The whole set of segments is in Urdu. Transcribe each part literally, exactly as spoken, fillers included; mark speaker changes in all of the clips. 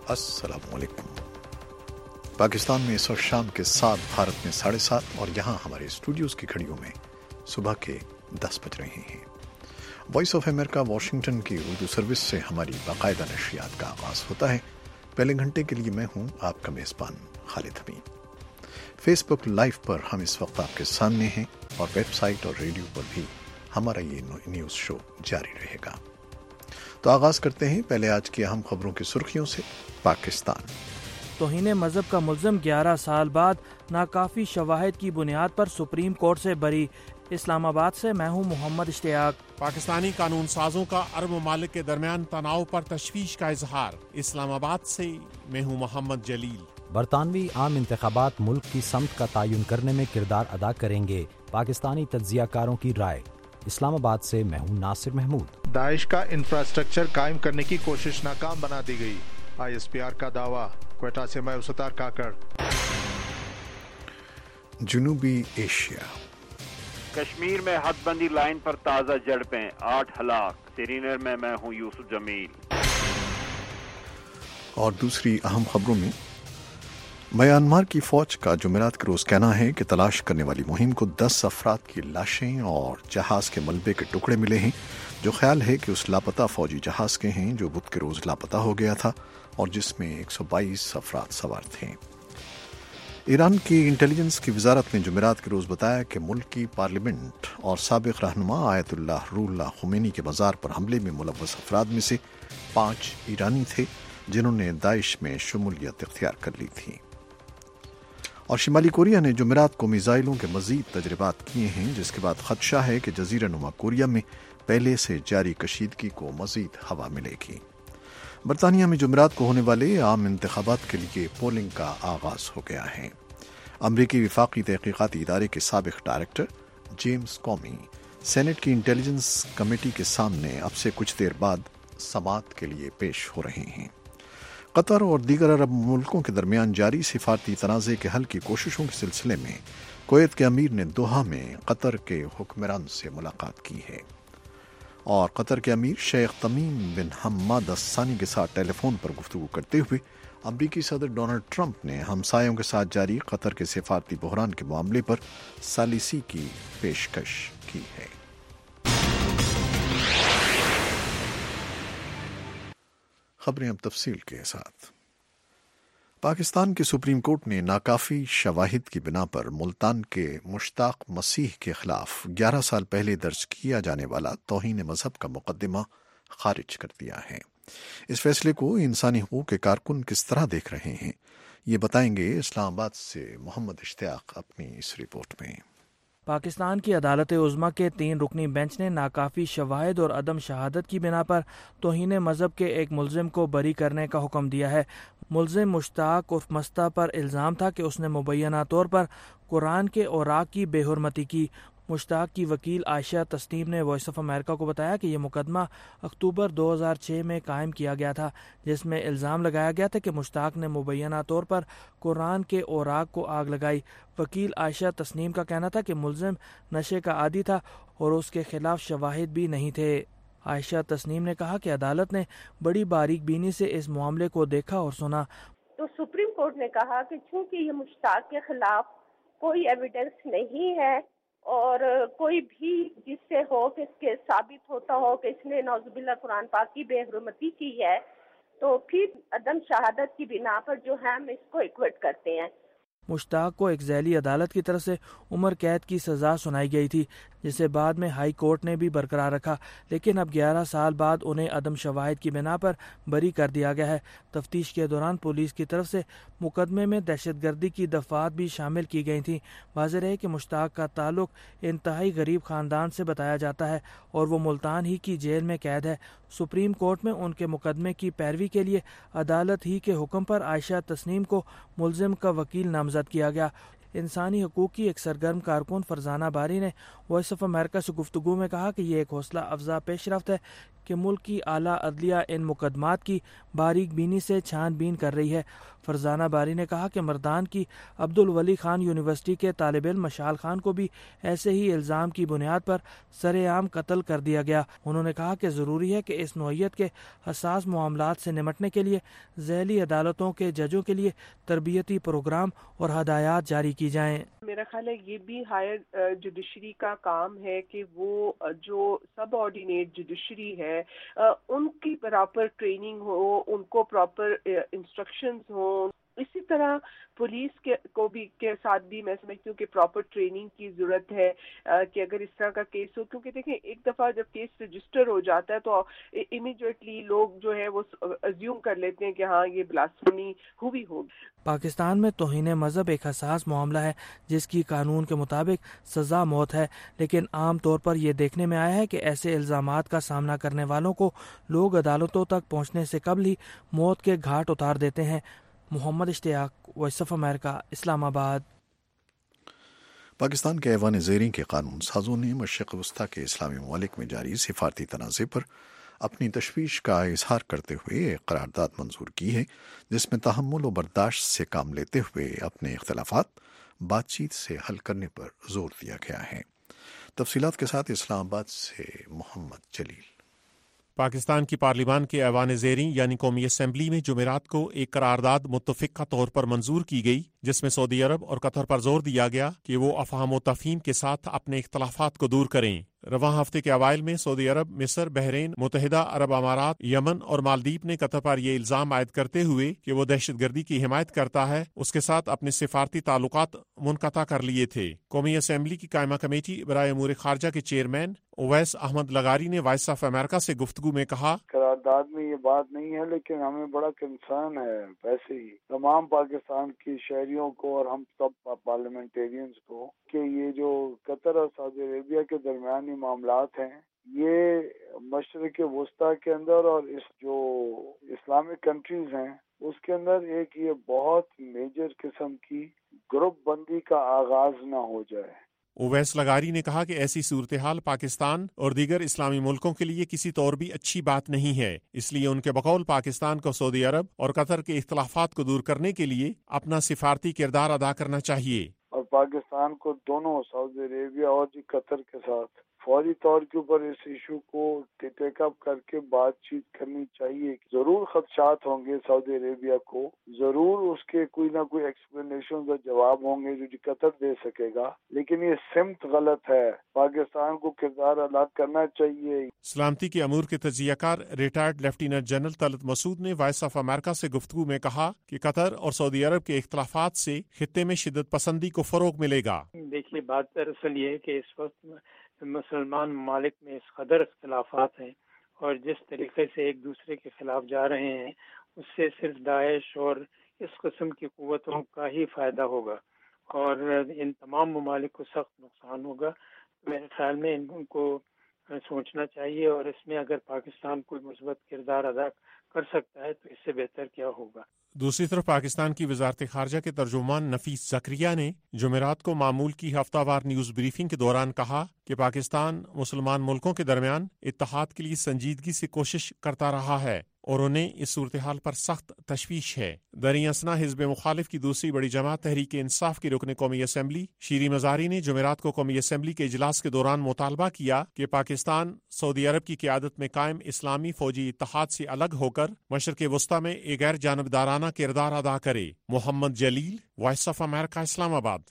Speaker 1: السلام علیکم۔ پاکستان میں اس وقت شام کے سات، بھارت میں ساڑھے سات، اور یہاں ہمارے اسٹوڈیوز کی گھڑیوں میں صبح کے دس بج رہے ہیں۔ وائس آف امریکہ واشنگٹن کی اردو سروس سے ہماری باقاعدہ نشریات کا آغاز ہوتا ہے۔ پہلے گھنٹے کے لیے میں ہوں آپ کا میزبان خالد حمید۔ فیس بک لائیو پر ہم اس وقت آپ کے سامنے ہیں، اور ویب سائٹ اور ریڈیو پر بھی ہمارا یہ نیوز شو جاری رہے گا۔ تو آغاز کرتے ہیں پہلے آج کی اہم خبروں کی سرخیوں سے۔ پاکستان
Speaker 2: توہین مذہب کا ملزم گیارہ سال بعد ناکافی شواہد کی بنیاد پر سپریم کورٹ سے بری۔ اسلام آباد سے میں ہوں محمد اشتیاق۔
Speaker 3: پاکستانی قانون سازوں کا عرب ممالک کے درمیان تناؤ پر تشویش کا اظہار۔ اسلام آباد سے میں ہوں محمد جلیل۔
Speaker 4: برطانوی عام انتخابات ملک کی سمت کا تعین کرنے میں کردار ادا کریں گے، پاکستانی تجزیہ کاروں کی رائے۔ اسلام آباد سے میں ہوں ناصر محمود۔
Speaker 5: داعش کا انفراسٹرکچر قائم کرنے کی کوشش ناکام بنا دی گئی، آئی ایس پی آر کا دعویٰ۔ کوئٹہ سے میں ستار کاکڑ۔
Speaker 1: جنوبی ایشیا،
Speaker 6: کشمیر میں حد بندی لائن پر تازہ جھڑپیں، آٹھ ہلاک۔ سری نگر میں میں ہوں یوسف جمیل۔
Speaker 1: اور دوسری اہم خبروں میں، میانمار کی فوج کا جمعرات کے روز کہنا ہے کہ تلاش کرنے والی مہم کو دس افراد کی لاشیں اور جہاز کے ملبے کے ٹکڑے ملے ہیں، جو خیال ہے کہ اس لاپتہ فوجی جہاز کے ہیں جو بدھ کے روز لاپتہ ہو گیا تھا اور جس میں ایک سو بائیس افراد سوار تھے۔ ایران کی انٹیلیجنس کی وزارت نے جمعرات کے روز بتایا کہ ملک کی پارلیمنٹ اور سابق رہنما آیت اللہ روح اللہ خمینی کے مزار پر حملے میں ملوث افراد میں سے پانچ ایرانی تھے جنہوں نے داعش میں شمولیت اختیار کر لی تھی۔ اور شمالی کوریا نے جمعرات کو میزائلوں کے مزید تجربات کیے ہیں، جس کے بعد خدشہ ہے کہ جزیرہ نما کوریا میں پہلے سے جاری کشیدگی کو مزید ہوا ملے گی۔ برطانیہ میں جمعرات کو ہونے والے عام انتخابات کے لیے پولنگ کا آغاز ہو گیا ہے۔ امریکی وفاقی تحقیقاتی ادارے کے سابق ڈائریکٹر جیمز کومی سینٹ کی انٹیلیجنس کمیٹی کے سامنے اب سے کچھ دیر بعد سماعت کے لیے پیش ہو رہے ہیں۔ قطر اور دیگر عرب ملکوں کے درمیان جاری سفارتی تنازع کے حل کی کوششوں کے سلسلے میں کویت کے امیر نے دوحہ میں قطر کے حکمران سے ملاقات کی ہے، اور قطر کے امیر شیخ تمیم بن حماد الثانی کے ساتھ ٹیلی فون پر گفتگو کرتے ہوئے امریکی صدر ڈونلڈ ٹرمپ نے ہمسایوں کے ساتھ جاری قطر کے سفارتی بحران کے معاملے پر ثالثی کی پیشکش کی ہے۔ خبریں اب تفصیل کے ساتھ۔ پاکستان کی سپریم کورٹ نے ناکافی شواہد کی بنا پر ملتان کے مشتاق مسیح کے خلاف گیارہ سال پہلے درج کیا جانے والا توہین مذہب کا مقدمہ خارج کر دیا ہے۔ اس فیصلے کو انسانی حقوق کے کارکن کس طرح دیکھ رہے ہیں، یہ بتائیں گے اسلام آباد سے محمد اشتیاق اپنی اس رپورٹ میں۔
Speaker 2: پاکستان کی عدالت عظمیٰ کے تین رکنی بینچ نے ناکافی شواہد اور عدم شہادت کی بنا پر توہین مذہب کے ایک ملزم کو بری کرنے کا حکم دیا ہے۔ ملزم مشتاق عرف مستہ پر الزام تھا کہ اس نے مبینہ طور پر قرآن کے اوراق کی بے حرمتی کی۔ مشتاق کی وکیل عائشہ تسنیم نے وائس آف امریکہ کو بتایا کہ یہ مقدمہ اکتوبر دو ہزار چھ میں قائم کیا گیا تھا، جس میں الزام لگایا گیا تھا کہ مشتاق نے مبینہ طور پر قرآن کے اوراق کو آگ لگائی۔ وکیل عائشہ تسنیم کا کہنا تھا کہ ملزم نشے کا عادی تھا اور اس کے خلاف شواہد بھی نہیں تھے۔ عائشہ تسنیم نے کہا کہ عدالت نے بڑی باریک بینی سے اس معاملے کو دیکھا اور سنا۔
Speaker 7: تو سپریم کورٹ نے کہا کہ چونکہ یہ مشتاق کے خلاف کوئی ایویڈنس نہیں ہے اور کوئی بھی جس سے ہو کہ اس کے ثابت ہوتا ہو کہ اس نے نعوذ باللہ قرآن پاک کی بے حرمتی کی ہے، تو پھر عدم شہادت کی بنا پر جو ہے ہم اس کو ایکویٹ کرتے ہیں۔
Speaker 2: مشتاق کو ایک ذیلی عدالت کی طرف سے عمر قید کی سزا سنائی گئی تھی، جسے بعد میں ہائی کورٹ نے بھی برقرار رکھا، لیکن اب گیارہ سال بعد انہیں عدم شواہد کی بنا پر بری کر دیا گیا ہے۔ تفتیش کے دوران پولیس کی طرف سے مقدمے میں دہشت گردی کی دفعات بھی شامل کی گئی تھیں۔ واضح رہے کہ مشتاق کا تعلق انتہائی غریب خاندان سے بتایا جاتا ہے اور وہ ملتان ہی کی جیل میں قید ہے۔ سپریم کورٹ میں ان کے مقدمے کی پیروی کے لیے عدالت ہی کے حکم پر عائشہ تسنیم کو ملزم کا وکیل نامزد کیا گیا۔ انسانی حقوق کی ایک سرگرم کارکن فرزانہ باری نے وائس آف امریکہ سے گفتگو میں کہا کہ یہ ایک حوصلہ افزا پیش رفت ہے کہ ملک کی اعلیٰ عدلیہ ان مقدمات کی باریک بینی سے چھان بین کر رہی ہے۔ فرزانہ باری نے کہا کہ مردان کی عبد الولی خان یونیورسٹی کے طالب علم مشال خان کو بھی ایسے ہی الزام کی بنیاد پر سر عام قتل کر دیا گیا۔ انہوں نے کہا کہ ضروری ہے کہ اس نوعیت کے حساس معاملات سے نمٹنے کے لیے ذیلی عدالتوں کے ججوں کے لیے تربیتی پروگرام اور ہدایات جاری کی جائیں۔
Speaker 8: میرا خیال ہے یہ بھی ہائر جوڈیشری کا کام ہے کہ وہ جو سب آرڈینیٹ جوڈیشری ہے ان کی پراپر ٹریننگ ہو، ان کو پراپر انسٹرکشنز ہوں۔ اسی طرح پولیس کے کو بھی کے ساتھ بھی میں سمجھتی ہوں کہ پراپر ٹریننگ کی ضرورت ہے کہ اگر اس طرح کا کیس ہو، کیونکہ دیکھیں ایک دفعہ جب کیس رجسٹر ہو جاتا ہے تو امیڈیٹلی لوگ جو ہے وہ ازیوم کر لیتے ہیں کہ ہاں یہ بلاسفیمی ہوئی ہوگی۔
Speaker 2: پاکستان میں توہین مذہب ایک حساس معاملہ ہے جس کی قانون کے مطابق سزا موت ہے، لیکن عام طور پر یہ دیکھنے میں آیا ہے کہ ایسے الزامات کا سامنا کرنے والوں کو لوگ عدالتوں تک پہنچنے سے قبل ہی موت کے گھاٹ اتار دیتے ہیں۔ محمد اشتیاق، وائس آف امریکہ، اسلام آباد۔
Speaker 1: پاکستان کے ایوان زیریں کے قانون سازوں نے مشرق وسطیٰ کے اسلامی ممالک میں جاری سفارتی تنازع پر اپنی تشویش کا اظہار کرتے ہوئے ایک قرارداد منظور کی ہے جس میں تحمل و برداشت سے کام لیتے ہوئے اپنے اختلافات بات چیت سے حل کرنے پر زور دیا گیا ہے۔ تفصیلات کے ساتھ اسلام آباد سے محمد جلیل۔
Speaker 3: پاکستان کی پارلیمان کے ایوان زیریں یعنی قومی اسمبلی میں جمعرات کو ایک قرارداد متفقہ طور پر منظور کی گئی جس میں سعودی عرب اور قطر پر زور دیا گیا کہ وہ افہام و تفہیم کے ساتھ اپنے اختلافات کو دور کریں۔ رواں ہفتے کے اوائل میں سعودی عرب، مصر، بحرین، متحدہ عرب امارات، یمن اور مالدیپ نے قطر پر یہ الزام عائد کرتے ہوئے کہ وہ دہشت گردی کی حمایت کرتا ہے اس کے ساتھ اپنے سفارتی تعلقات منقطع کر لیے تھے۔ قومی اسمبلی کی قائمہ کمیٹی برائے امور خارجہ کے چیئرمین اویس احمد لغاری نے وائس آف امریکہ سے گفتگو میں کہا،
Speaker 9: قرارداد میں یہ بات نہیں ہے لیکن ہمیں بڑا کنسرن ہے ویسے ہی تمام پاکستان کی شہریوں کو اور ہم سب پارلیمنٹیرینز کو کہ یہ جو قطر اور سعودی عربیہ کے درمیانی معاملات ہیں یہ مشرق وسطیٰ کے اندر اور اس جو اسلامک کنٹریز ہیں اس کے اندر ایک یہ بہت میجر قسم کی گروپ بندی کا آغاز نہ ہو جائے۔
Speaker 3: اویس لغاری نے کہا کہ ایسی صورتحال پاکستان اور دیگر اسلامی ملکوں کے لیے کسی طور بھی اچھی بات نہیں ہے، اس لیے ان کے بقول پاکستان کو سعودی عرب اور قطر کے اختلافات کو دور کرنے کے لیے اپنا سفارتی کردار ادا کرنا چاہیے۔
Speaker 9: اور پاکستان کو دونوں سعودی عربیہ اور جی قطر کے ساتھ فوری طور کے اوپر اس ایشو کو ٹیک اپ کر کے بات چیت کرنی چاہیے۔ ضرور خدشات ہوں گے سعودی عربیہ کو، ضرور اس کے کوئی نہ کوئی ایکسپلینیشن اور جواب ہوں گے جو جی قطر دے سکے گا، لیکن یہ سمت غلط ہے، پاکستان کو کردار ادا کرنا چاہیے۔
Speaker 3: سلامتی کے امور کے تجزیہ کار retired lieutenant general Talat Masood نے وائس آف امریکہ سے گفتگو میں کہا کہ قطر اور سعودی عرب کے اختلافات سے خطے میں شدت پسندی کو فروغ ملے گا۔
Speaker 10: دیکھیے بات دراصل یہ ہے کہ اس وقت مسلمان ممالک میں اس قدر اختلافات ہیں اور جس طریقے سے ایک دوسرے کے خلاف جا رہے ہیں اس سے صرف داعش اور اس قسم کی قوتوں کا ہی فائدہ ہوگا اور ان تمام ممالک کو سخت نقصان ہوگا۔ میرے خیال میں ان کو سوچنا چاہیے اور اس میں اگر پاکستان کوئی مثبت کردار ادا کر سکتا ہے تو اس سے بہتر کیا ہوگا۔
Speaker 3: دوسری طرف پاکستان کی وزارت خارجہ کے ترجمان نفیس زکریا نے جمعرات کو معمول کی ہفتہ وار نیوز بریفنگ کے دوران کہا کہ پاکستان مسلمان ملکوں کے درمیان اتحاد کے لیے سنجیدگی سے کوشش کرتا رہا ہے اور انہیں اس صورتحال پر سخت تشویش ہے۔ دریں اثنا حزب مخالف کی دوسری بڑی جماعت تحریک انصاف کی رکن قومی اسمبلی شیریں مزاری نے جمعرات کو قومی اسمبلی کے اجلاس کے دوران مطالبہ کیا کہ پاکستان سعودی عرب کی قیادت میں قائم اسلامی فوجی اتحاد سے الگ ہو کر مشرق وسطیٰ میں ایک غیر جانبدارانہ کردار ادا کرے۔ محمد جلیل، وائس آف امریکہ، اسلام آباد۔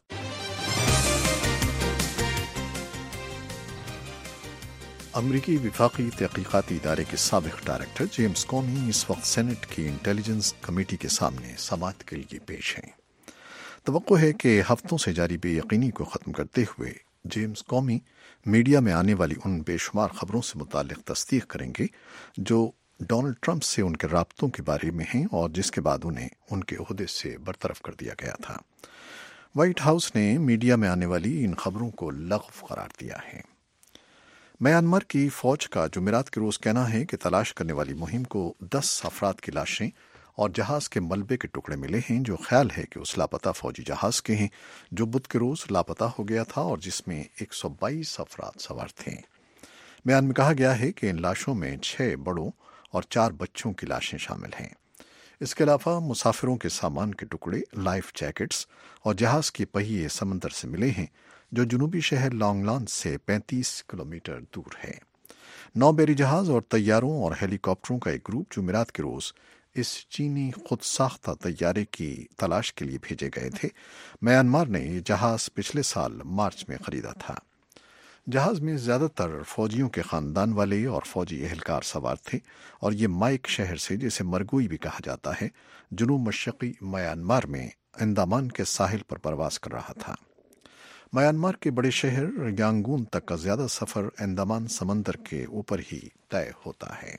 Speaker 1: امریکی وفاقی تحقیقاتی ادارے کے سابق ڈائریکٹر جیمز کومی اس وقت سینٹ کی انٹیلیجنس کمیٹی کے سامنے سماعت کے لیے پیش ہیں۔ توقع ہے کہ ہفتوں سے جاری بے یقینی کو ختم کرتے ہوئے جیمز کومی میڈیا میں آنے والی ان بے شمار خبروں سے متعلق تصدیق کریں گے جو ڈونلڈ ٹرمپ سے ان کے رابطوں کے بارے میں ہیں اور جس کے بعد انہیں ان کے عہدے سے برطرف کر دیا گیا تھا۔ وائٹ ہاؤس نے میڈیا میں آنے والی ان خبروں کو لغو قرار دیا ہے۔ میانمار کی فوج کا جمعرات کے روز کہنا ہے کہ تلاش کرنے والی مہم کو دس افراد کی لاشیں اور جہاز کے ملبے کے ٹکڑے ملے ہیں جو خیال ہے کہ اس لاپتہ فوجی جہاز کے ہیں جو بدھ کے روز لاپتہ ہو گیا تھا اور جس میں ایک سو بائیس افراد سوار تھے۔ بیان میں کہا گیا ہے کہ ان لاشوں میں چھ بڑوں اور چار بچوں کی لاشیں شامل ہیں۔ اس کے علاوہ مسافروں کے سامان کے ٹکڑے، لائف جیکٹس اور جہاز کے پہیے سمندر سے ملے ہیں جو جنوبی شہر لانگ لانگ سے پینتیس کلومیٹر دور ہے۔ نو بیری جہاز اور طیاروں اور ہیلی کاپٹروں کا ایک گروپ جمعرات کے روز اس چینی خود ساختہ طیارے کی تلاش کے لیے بھیجے گئے تھے۔ میانمار نے یہ جہاز پچھلے سال مارچ میں خریدا تھا۔ جہاز میں زیادہ تر فوجیوں کے خاندان والے اور فوجی اہلکار سوار تھے اور یہ مائک شہر سے، جسے مرگوئی بھی کہا جاتا ہے، جنوب مشرقی میانمار میں انڈمان کے ساحل پر پرواز کر رہا تھا۔ میانمار کے بڑے شہر یانگون تک کا زیادہ سفر انڈمان سمندر کے اوپر ہی طے ہوتا ہے۔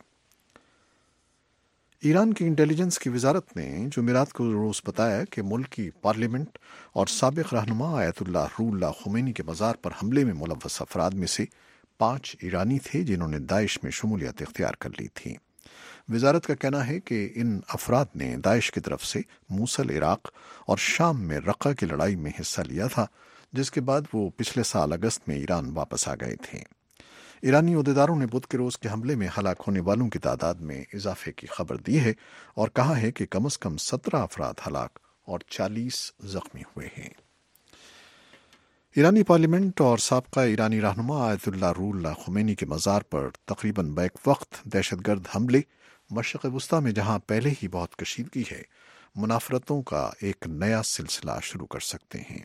Speaker 1: ایران کی انٹیلیجنس کی وزارت نے جمعرات کو روز بتایا کہ ملکی پارلیمنٹ اور سابق رہنما آیت اللہ روح اللہ خمینی کے مزار پر حملے میں ملوث افراد میں سے پانچ ایرانی تھے جنہوں نے داعش میں شمولیت اختیار کر لی تھی۔ وزارت کا کہنا ہے کہ ان افراد نے داعش کی طرف سے موصل عراق اور شام میں رقہ کی لڑائی میں حصہ لیا تھا، جس کے بعد وہ پچھلے سال اگست میں ایران واپس آ گئے تھے۔ ایرانی عہدیداروں نے بدھ کے روز کے حملے میں ہلاک ہونے والوں کی تعداد میں اضافے کی خبر دی ہے اور کہا ہے کہ کم از کم سترہ افراد ہلاک اور چالیس زخمی ہوئے ہیں۔ ایرانی پارلیمنٹ اور سابقہ ایرانی رہنما آیت اللہ روح اللہ خمینی کے مزار پر تقریباً بیک وقت دہشت گرد حملے مشرق وسطیٰ میں جہاں پہلے ہی بہت کشیدگی ہے، منافرتوں کا ایک نیا سلسلہ شروع کر سکتے ہیں۔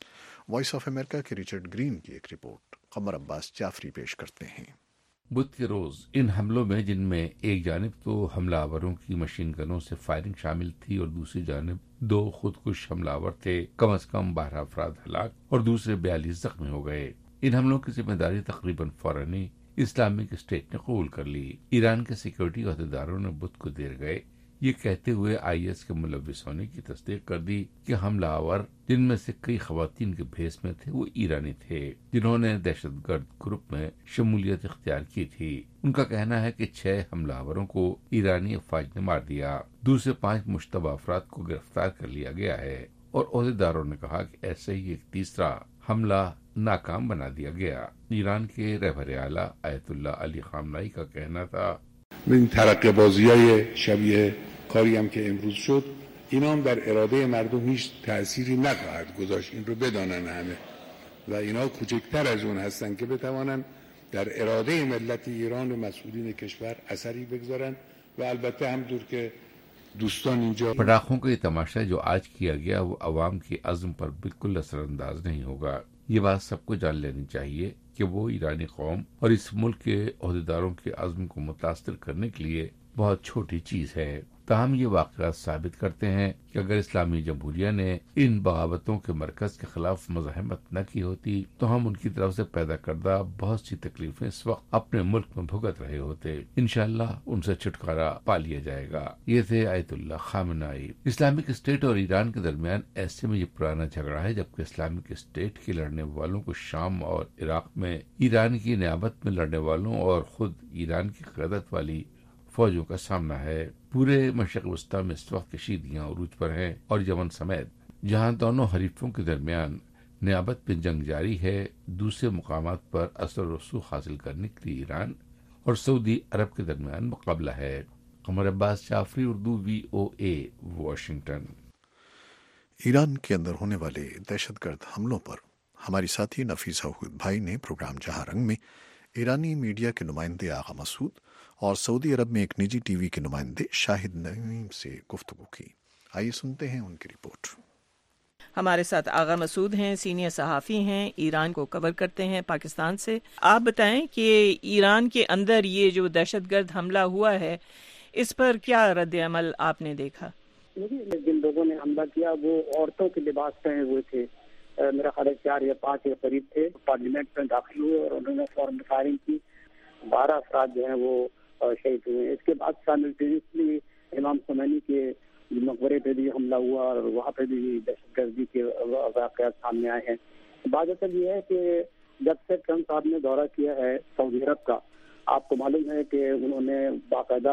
Speaker 1: وائس آف امریکہ کے ریچرڈ گرین کی ایک رپورٹ قمر عباس جعفری پیش کرتے ہیں۔
Speaker 11: بدھ کے روز ان حملوں میں، جن میں ایک جانب تو حملہ آوروں کی مشین گنوں سے فائرنگ شامل تھی اور دوسری جانب دو خودکش حملہ آور تھے، کم از کم بارہ افراد ہلاک اور دوسرے بیالیس زخمی ہو گئے۔ ان حملوں کی ذمہ داری تقریباً فوراً ہی اسلامک اسٹیٹ نے قبول کر لی۔ ایران کے سیکورٹی عہدیداروں نے بدھ کو دیر گئے یہ کہتے ہوئے آئی ایس کے ملوث ہونے کی تصدیق کر دی کہ حملہ آور، جن میں سے کئی خواتین کے بھیس میں تھے، وہ ایرانی تھے جنہوں نے دہشت گرد گروپ میں شمولیت اختیار کی تھی۔ ان کا کہنا ہے کہ چھ حملہ آوروں کو ایرانی افواج نے مار دیا، دوسرے پانچ مشتبہ افراد کو گرفتار کر لیا گیا ہے، اور عہدیداروں نے کہا کہ ایسے ہی ایک تیسرا حملہ ناکام بنا دیا گیا۔ ایران کے رہبر اعلیٰ آیت اللہ علی خامنه‌ای کا کہنا تھا
Speaker 12: این ترقه بازی‌های شبیه کاری هم که امروز شد اینا هم در اراده مردم هیچ تأثیری نخواهد گذاشت، این رو بدانن همه و اینا کوچکتر از اون هستن که بتوانن در اراده ملت ایران و مسئولین کشور اثری بگذارن و البته همونطور که دوستان اینجا
Speaker 11: پٹاخوں کا یہ تماشا جو آج کیا گیا وہ عوام کے عزم پر بالکل اثر انداز نہیں ہوگا۔ یہ بات سب کو جان لینی چاہیے کہ وہ ایرانی قوم اور اس ملک کے عہدیداروں کے عزم کو متاثر کرنے کے لیے بہت چھوٹی چیز ہے۔ تاہم یہ واقعات ثابت کرتے ہیں کہ اگر اسلامی جمہوریہ نے ان بغاوتوں کے مرکز کے خلاف مزاحمت نہ کی ہوتی تو ہم ان کی طرف سے پیدا کردہ بہت سی تکلیفیں اس وقت اپنے ملک میں بھگت رہے ہوتے۔ انشاءاللہ ان سے چھٹکارا پا لیا جائے گا۔ یہ تھے آیت اللہ خامنه‌ای۔ اسلامک اسٹیٹ اور ایران کے درمیان ایسے میں یہ پرانا جھگڑا ہے جبکہ اسلامک اسٹیٹ کے لڑنے والوں کو شام اور عراق میں ایران کی نیابت میں لڑنے والوں اور خود ایران کی قیادت والی فوجوں کا سامنا ہے۔ پورے مشرق وسطیٰ میں اس وقت کشیدگیاں عروج پر ہیں اور یمن سمیت جہاں دونوں حریفوں کے درمیان نیابت میں جنگ جاری ہے، دوسرے مقامات پر اثر و رسوخ حاصل کرنے کے لیے ایران اور سعودی عرب کے درمیان مقابلہ ہے۔ Qamar Abbas Jafri, Urdu, V O A, Washington.
Speaker 1: Iran کے اندر ہونے والے دہشت گرد حملوں پر ہماری ساتھی نفیسہ حود بھائی نے پروگرام جہاں رنگ میں ایرانی میڈیا کے نمائندے آغا مسعود اور سعودی عرب میں ایک نجی ٹی وی کے نمائندے شاہد نعیم سے گفتگو کی۔ آئیے سنتے ہیں ان کی رپورٹ۔
Speaker 13: ہمارے ساتھ آغا مسعود ہیں، سینئر صحافی ہیں، ایران کو کور کرتے ہیں پاکستان سے۔ آپ بتائیں کہ ایران کے اندر یہ جو دہشت گرد حملہ ہوا ہے اس پر کیا رد عمل آپ نے دیکھا؟
Speaker 14: جن لوگوں نے حملہ کیا وہ عورتوں کے لباس پہنے ہوئے تھے، میرا خیال ہے چار یا پانچ کے قریب تھے، پارلیمنٹ میں داخل ہوئے اور انہوں نے فوراً فائرنگ کی، بارہ افراد جو ہیں وہ شہید ہوئے۔ اس کے بعد سائملٹینیسلی امام خمینی کے مقبرے پہ بھی حملہ ہوا اور وہاں پہ بھی دہشت گردی کے واقعات سامنے آئے ہیں۔ بات اصل یہ ہے کہ جب سے ٹرمپ صاحب نے دورہ کیا ہے سعودی عرب کا، آپ کو معلوم ہے کہ انہوں نے باقاعدہ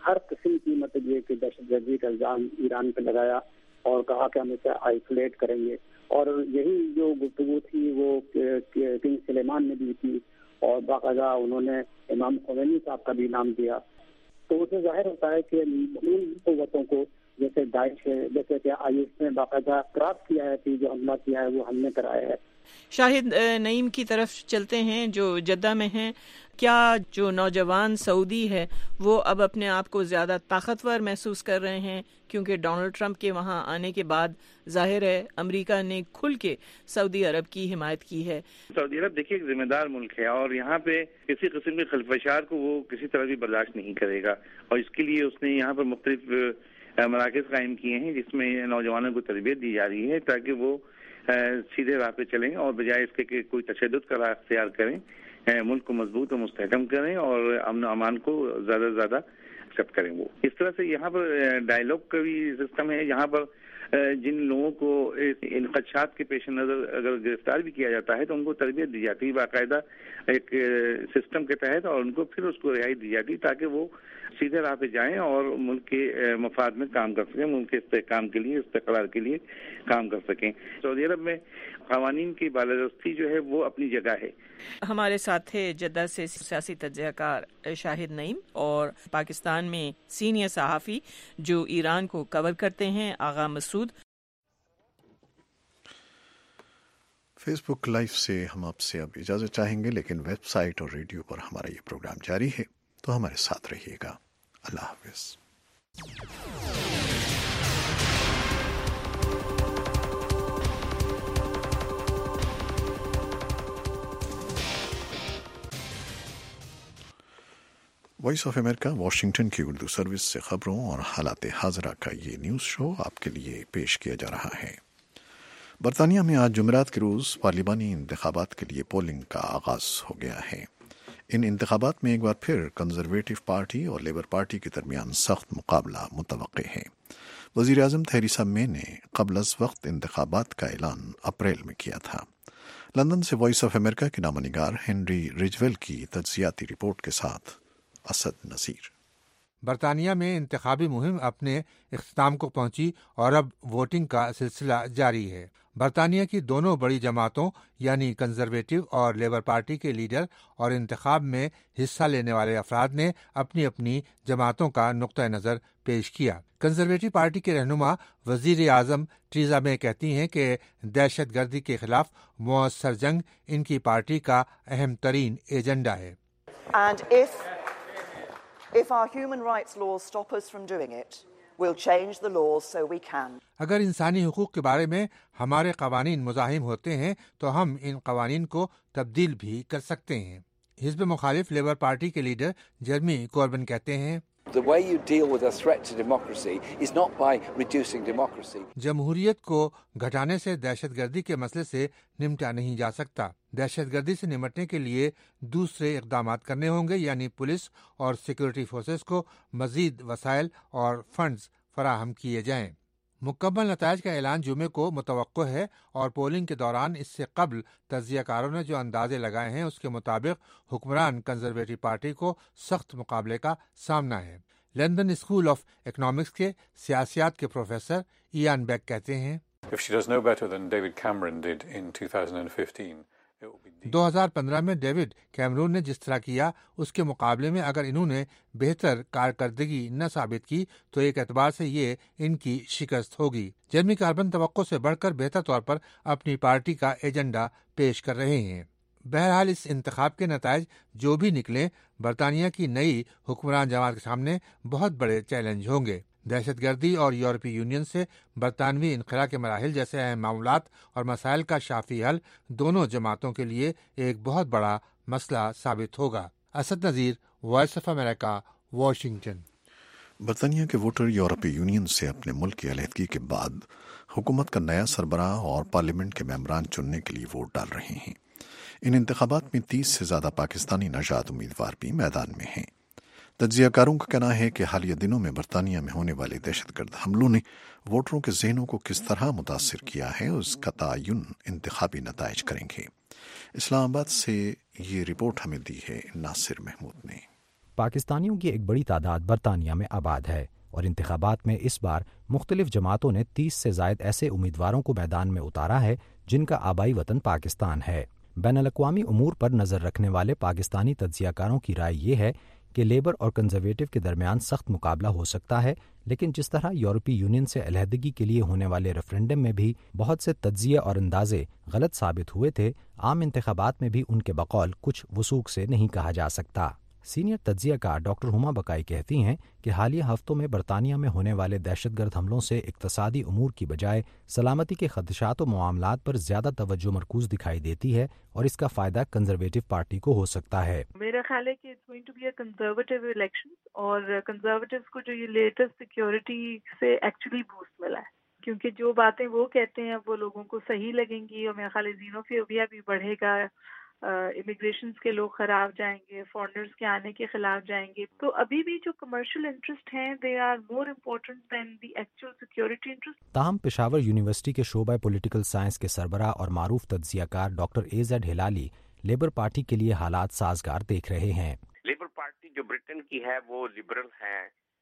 Speaker 14: ہر قسم کی مطلب یہ کہ دہشت گردی کا الزام ایران پہ لگایا اور کہا کہ ہم اسے آئسولیٹ کریں گے. اور یہی جو گفتگو تھی وہ کنگ سلیمان نے بھی کی اور باقاعدہ انہوں نے امام خمینی صاحب کا بھی نام دیا. تو اسے ظاہر ہوتا ہے کہ ان قوتوں کو جیسے داعش ہے, جیسے کہ آئی ایس نے باقاعدہ اعتراف کیا ہے کہ جو حملہ کیا ہے وہ ہم نے کرایا ہے.
Speaker 13: شاہد نعیم کی طرف چلتے ہیں جو جدہ میں ہیں. کیا جو نوجوان سعودی ہے وہ اب اپنے آپ کو زیادہ طاقتور محسوس کر رہے ہیں کیونکہ ڈونلڈ ٹرمپ کے وہاں آنے کے بعد ظاہر ہے امریکہ نے کھل کے سعودی عرب کی حمایت کی ہے؟
Speaker 15: سعودی عرب دیکھیے ایک ذمہ دار ملک ہے اور یہاں پہ کسی قسم کے خلفشار کو وہ کسی طرح بھی برداشت نہیں کرے گا, اور اس کے لیے اس نے یہاں پر مختلف مراکز قائم کیے ہیں جس میں نوجوانوں کو تربیت دی جا رہی ہے تاکہ وہ سیدھے راہ پہ چلیں اور بجائے اس کے کہ کوئی تشدد کا راہ اختیار کریں, ملک کو مضبوط و مستحکم کریں اور امن و امان کو زیادہ سے زیادہ ایکسپٹ کریں. وہ اس طرح سے یہاں پر ڈائیلاگ کا بھی سسٹم ہے. یہاں پر جن لوگوں کو ان خدشات کے پیش نظر اگر گرفتار بھی کیا جاتا ہے تو ان کو تربیت دی جاتی ہے باقاعدہ ایک سسٹم کے تحت, اور ان کو پھر اس کو رہائی دی جاتی تاکہ وہ سیدھے راہ پہ جائیں اور ملک کے مفاد میں کام کر سکیں, ملک کے استحکام کے لیے استقرار کے لیے کام کر سکیں. سعودی عرب میں قوانین کی بالادستی جو ہے وہ اپنی جگہ ہے.
Speaker 13: ہمارے ساتھ تھے جدہ سے سیاسی تجزیہ کار شاہد نعیم اور پاکستان میں سینئر صحافی جو ایران کو کور کرتے ہیں آغا مسعود.
Speaker 1: فیس بک لائیو سے ہم آپ سے اب اجازت چاہیں گے, لیکن ویب سائٹ اور ریڈیو پر ہمارا یہ پروگرام جاری ہے, تو ہمارے ساتھ رہیے گا. اللہ حافظ. وائس آف امریکہ واشنگٹن کی اردو سروس سے خبروں اور حالات حاضرہ کا یہ نیوز شو آپ کے لیے پیش کیا جا رہا ہے. برطانیہ میں آج جمعرات کے روز پارلیمانی انتخابات کے لیے پولنگ کا آغاز ہو گیا ہے. ان انتخابات میں ایک بار پھر کنزرویٹو پارٹی اور لیبر پارٹی کے درمیان سخت مقابلہ متوقع ہے. وزیر اعظم تھیریسا مے نے قبل از وقت انتخابات کا اعلان اپریل میں کیا تھا. لندن سے وائس آف امریکہ کے نامہ نگار ہنری رجویل کی تجزیاتی رپورٹ کے ساتھ اسد نذیر.
Speaker 16: برطانیہ میں انتخابی مہم اپنے اختتام کو پہنچی اور اب ووٹنگ کا سلسلہ جاری ہے. برطانیہ کی دونوں بڑی جماعتوں یعنی کنزرویٹو اور لیبر پارٹی کے لیڈر اور انتخاب میں حصہ لینے والے افراد نے اپنی اپنی جماعتوں کا نقطہ نظر پیش کیا. کنزرویٹو پارٹی کے رہنما وزیر اعظم ٹریزا مے کہتی ہیں کہ دہشت گردی کے خلاف مؤثر جنگ ان کی پارٹی کا اہم ترین ایجنڈا ہے.
Speaker 17: And if If our human rights laws stop us from doing it, we'll change the laws so we can.
Speaker 16: اگر انسانی حقوق کے بارے میں ہمارے قوانین مزاحم ہوتے ہیں تو ہم ان قوانین کو تبدیل بھی کر سکتے ہیں. حزب مخالف لیبر پارٹی کے لیڈر جیرمی کوربن کہتے ہیں
Speaker 18: The way you deal with a threat to democracy is not by reducing democracy.
Speaker 16: جمہوریت کو گھٹانے سے دہشت گردی کے مسئلے سے نمٹا نہیں جا سکتا. دہشت گردی سے نمٹنے کے لیے دوسرے اقدامات کرنے ہوں گے, یعنی پولیس اور سیکورٹی فورسز کو مزید وسائل اور فنڈز فراہم کیے جائیں. مکمل نتائج کا اعلان جمعے کو متوقع ہے اور پولنگ کے دوران اس سے قبل تجزیہ کاروں نے جو اندازے لگائے ہیں اس کے مطابق حکمران کنزرویٹو پارٹی کو سخت مقابلے کا سامنا ہے. لندن اسکول آف اکنامکس کے سیاسیات کے پروفیسر ایان بیک کہتے ہیں دو ہزار پندرہ میں ڈیوڈ کیمرون نے جس طرح کیا اس کے مقابلے میں اگر انہوں نے بہتر کارکردگی نہ ثابت کی تو ایک اعتبار سے یہ ان کی شکست ہوگی. جیرمی کاربن توقع سے بڑھ کر بہتر طور پر اپنی پارٹی کا ایجنڈا پیش کر رہے ہیں. بہرحال اس انتخاب کے نتائج جو بھی نکلیں برطانیہ کی نئی حکمران جماعت کے سامنے بہت بڑے چیلنج ہوں گے. دہشت گردی اور یورپی یونین سے برطانوی انخلا کے مراحل جیسے اہم معاملات اور مسائل کا شافی حل دونوں جماعتوں کے لیے ایک بہت بڑا مسئلہ ثابت ہوگا. Asad Nazir, Voice of America, Washington.
Speaker 1: برطانیہ کے ووٹر یورپی یونین سے اپنے ملک کی علیحدگی کے بعد حکومت کا نیا سربراہ اور پارلیمنٹ کے ممبران چننے کے لیے ووٹ ڈال رہے ہیں. ان انتخابات میں تیس سے زیادہ پاکستانی نژاد امیدوار بھی میدان میں ہیں. تجزیہ کاروں کا کہنا ہے کہ حالیہ دنوں میں برطانیہ میں ہونے والے دہشت گرد حملوں نے ووٹروں کے ذہنوں کو کس طرح متاثر کیا ہے اس کا تعین انتخابی نتائج کریں گے. اسلام آباد سے یہ رپورٹ ہمیں دی ہے ناصر محمود نے.
Speaker 4: پاکستانیوں کی ایک بڑی تعداد برطانیہ میں آباد ہے اور انتخابات میں اس بار مختلف جماعتوں نے تیس سے زائد ایسے امیدواروں کو میدان میں اتارا ہے جن کا آبائی وطن پاکستان ہے۔ بین الاقوامی امور پر نظر رکھنے والے پاکستانی تجزیہ کاروں کی رائے یہ ہے کہ لیبر اور کنزرویٹو کے درمیان سخت مقابلہ ہو سکتا ہے، لیکن جس طرح یورپی یونین سے علیحدگی کے لیے ہونے والے ریفرنڈم میں بھی بہت سے تجزیے اور اندازے غلط ثابت ہوئے تھے، عام انتخابات میں بھی ان کے بقول کچھ وثوق سے نہیں کہا جا سکتا۔ سینئر تجزیہ کار ڈاکٹر ہما بقائی کہتی ہیں کہ حالیہ ہفتوں میں برطانیہ میں ہونے والے دہشت گرد حملوں سے اقتصادی امور کی بجائے سلامتی کے خدشات و معاملات پر زیادہ توجہ مرکوز دکھائی دیتی ہے اور اس کا فائدہ کنزرویٹو پارٹی کو ہو سکتا ہے۔
Speaker 19: میرا خیال ہے کہ it's going to be a Conservative election اور کنزرویٹوز کو جو یہ لیٹسٹ سیکیورٹی سے ایکچولی بوسٹ ملا ہے، کیونکہ جو باتیں وہ کہتے ہیں وہ لوگوں کو صحیح لگیں گی اور میرا خیال ہے زینوفوبیا بھی بڑھے گا، امیگریشنز کے لوگ خراب جائیں گے، فارنرز کے آنے کے خلاف جائیں گے۔ تو ابھی بھی جو کمرشل انٹرسٹ ہیں they are more important than the actual security interest.
Speaker 4: تاہم پشاور یونیورسٹی کے شعبہ پولیٹیکل سائنس کے سربراہ اور معروف تجزیہ کار doctor A Z Hilali Labour Party کے لیے حالات سازگار دیکھ رہے ہیں۔
Speaker 20: لیبر پارٹی جو برٹن کی ہے وہ لبرل ہیں،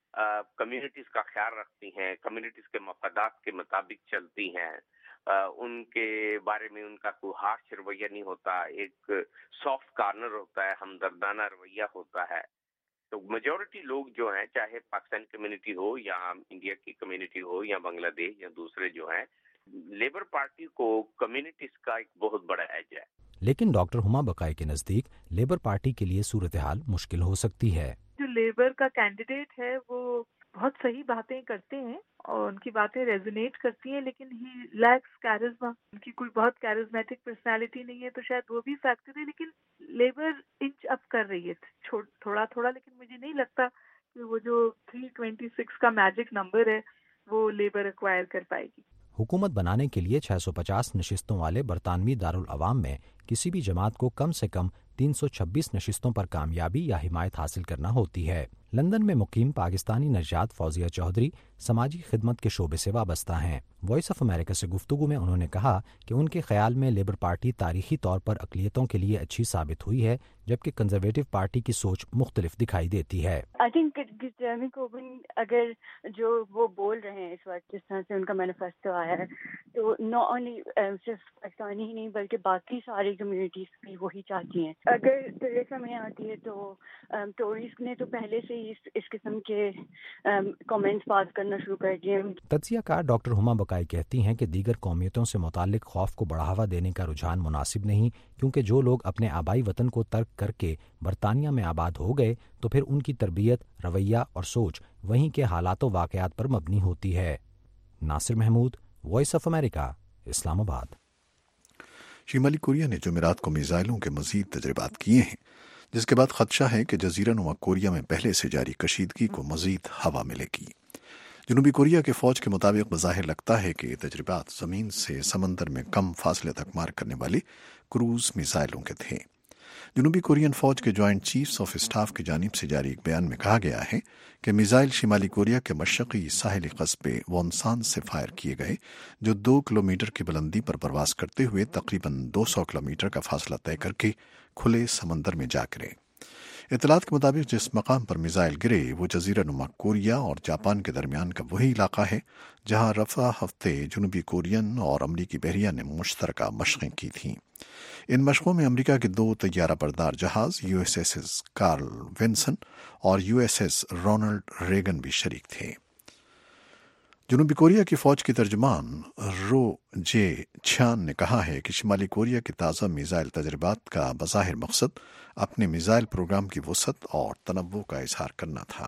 Speaker 20: کمیونٹیز کا خیال رکھتی ہیں، کمیونٹیز کے مفادات کے مطابق چلتی ہیں، ان کے بارے میں ان کا کوئی ہارش رویہ نہیں ہوتا، ایک سافٹ کارنر ہوتا ہے، ہمدردانہ رویہ ہوتا ہے۔ تو میجورٹی لوگ جو ہیں، چاہے پاکستان کمیونٹی ہو یا انڈیا کی کمیونٹی ہو یا بنگلہ دیش یا دوسرے جو ہیں، لیبر پارٹی کو کمیونٹیز کا ایک بہت بڑا ایج ہے۔
Speaker 4: لیکن ڈاکٹر ہما بقائی کے نزدیک لیبر پارٹی کے لیے صورتحال مشکل ہو سکتی ہے۔
Speaker 19: جو لیبر کا کینڈیڈیٹ ہے وہ بہت صحیح باتیں کرتے ہیں اور ان کی باتیں ریزونیٹ کرتی ہیں، لیکن ہی لیکس کیرزما، ان کی کوئی بہت کیرزمیٹک پرسنالٹی نہیں ہے، تو شاید وہ بھی فیکٹر ہے۔ لیکن لیبر انچ اپ کر رہی ہے تھوڑا تھوڑا، لیکن مجھے نہیں لگتا کہ وہ جو تھری ٹوینٹی سکس کا میجک نمبر ہے وہ لیبر ایکوائر کر پائے گی۔
Speaker 4: حکومت بنانے کے لیے چھ سو پچاس نشستوں والے برطانوی دارالعوام میں کسی بھی جماعت کو کم سے کم تین سو چھبیس نشستوں پر کامیابی یا حمایت حاصل کرنا ہوتی ہے۔ لندن میں مقیم پاکستانی نژاد فوزیہ چودھری سماجی خدمت کے شعبے سے وابستہ ہیں۔ وائس آف امریکہ سے گفتگو میں انہوں نے کہا کہ ان کے خیال میں لیبر پارٹی تاریخی طور پر اقلیتوں کے لیے اچھی ثابت ہوئی ہے، جبکہ کنزرویٹو پارٹی کی سوچ مختلف دکھائی دیتی ہے۔
Speaker 21: آئی تھنک جیرمی کوربن اگر جو وہ بول رہے ہیں اس وقت، جس طرح سے ان کا مینیفیسٹو آیا ہے، تو ناٹ اونلی صرف پاکستانی ہی نہیں بلکہ باقی ساری کمیونٹیز بھی وہی چاہتی ہیں۔ اگر تھریسا میں آتی ہے تو ٹوریز نے تو پہلے سے ہی اس, اس قسم کے کامنٹس پاس کرنا شروع کر دیے۔
Speaker 4: تجزیہ کار ڈاکٹر ہما بقائی کہتی ہیں کہ دیگر قومیتوں سے متعلق خوف کو بڑھاوا دینے کا رجحان مناسب نہیں، کیونکہ جو لوگ اپنے آبائی وطن کو ترک کر کے برطانیہ میں آباد ہو گئے تو پھر ان کی تربیت، رویہ اور سوچ وہیں کے حالات و واقعات پر مبنی ہوتی ہے۔ Nasir Mahmood, Voice of America, Islamabad.
Speaker 1: شمالی کوریا نے جمعرات کو میزائلوں کے مزید تجربات کیے ہیں، جس کے بعد خدشہ ہے کہ جزیرہ نما کوریا میں پہلے سے جاری کشیدگی کو مزید ہوا ملے گی۔ جنوبی کوریا کے فوج کے مطابق بظاہر لگتا ہے کہ یہ تجربات زمین سے سمندر میں کم فاصلے تک مار کرنے والے کروز میزائلوں کے تھے۔ جنوبی کورین فوج کے جوائنٹ چیفز آف اسٹاف کی جانب سے جاری ایک بیان میں کہا گیا ہے کہ میزائل شمالی کوریا کے مشرقی ساحلی قصبے وونسان سے فائر کیے گئے، جو دو کلومیٹر کی بلندی پر پرواز کرتے ہوئے تقریباً دو سو کلومیٹر کا فاصلہ طے کر کے کھلے سمندر میں جا گرے۔ اطلاعات کے مطابق جس مقام پر میزائل گرے وہ جزیرہ نما کوریا اور جاپان کے درمیان کا وہی علاقہ ہے جہاں رفع ہفتے جنوبی کورین اور امریکی بحریہ نے مشترکہ مشقیں کی تھیں۔ ان مشقوں میں امریکہ کے دو طیارہ بردار جہاز U S S S Carl Vinson اور U S S Ronald Reagan بھی شریک تھے۔ جنوبی کوریا کی فوج کی ترجمان رو جے چھان نے کہا ہے کہ شمالی کوریا کے تازہ میزائل تجربات کا بظاہر مقصد اپنے میزائل پروگرام کی وسعت اور تنوع کا اظہار کرنا تھا۔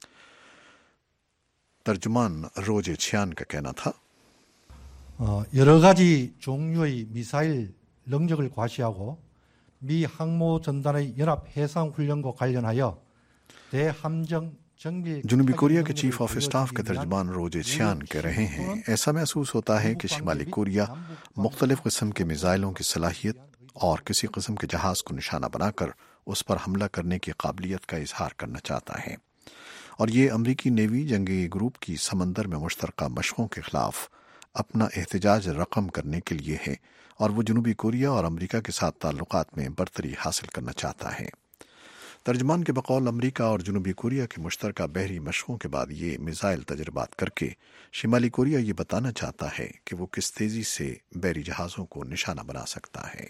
Speaker 1: ترجمان رو جے چھان کا کہنا تھا،
Speaker 22: 여러 가지 종류의 미사일 능력을 과시하고 미 항모 전단의 연합 해상 훈련과 관련하여 대함정
Speaker 1: جنوبی کوریا کے چیف آف اسٹاف کے ترجمان روجے چھیان کہہ رہے ہیں، ایسا محسوس ہوتا ہے کہ شمالی کوریا مختلف قسم کے میزائلوں کی صلاحیت اور کسی قسم کے جہاز کو نشانہ بنا کر اس پر حملہ کرنے کی قابلیت کا اظہار کرنا چاہتا ہے، اور یہ امریکی نیوی جنگی گروپ کی سمندر میں مشترکہ مشقوں کے خلاف اپنا احتجاج رقم کرنے کے لیے ہے، اور وہ جنوبی کوریا اور امریکہ کے ساتھ تعلقات میں برتری حاصل کرنا چاہتا ہے۔ ترجمان کے بقول امریکہ اور جنوبی کوریا کی مشترکہ بحری مشقوں کے بعد یہ میزائل تجربات کر کے شمالی کوریا یہ بتانا چاہتا ہے کہ وہ کس تیزی سے بحری جہازوں کو نشانہ بنا سکتا ہے۔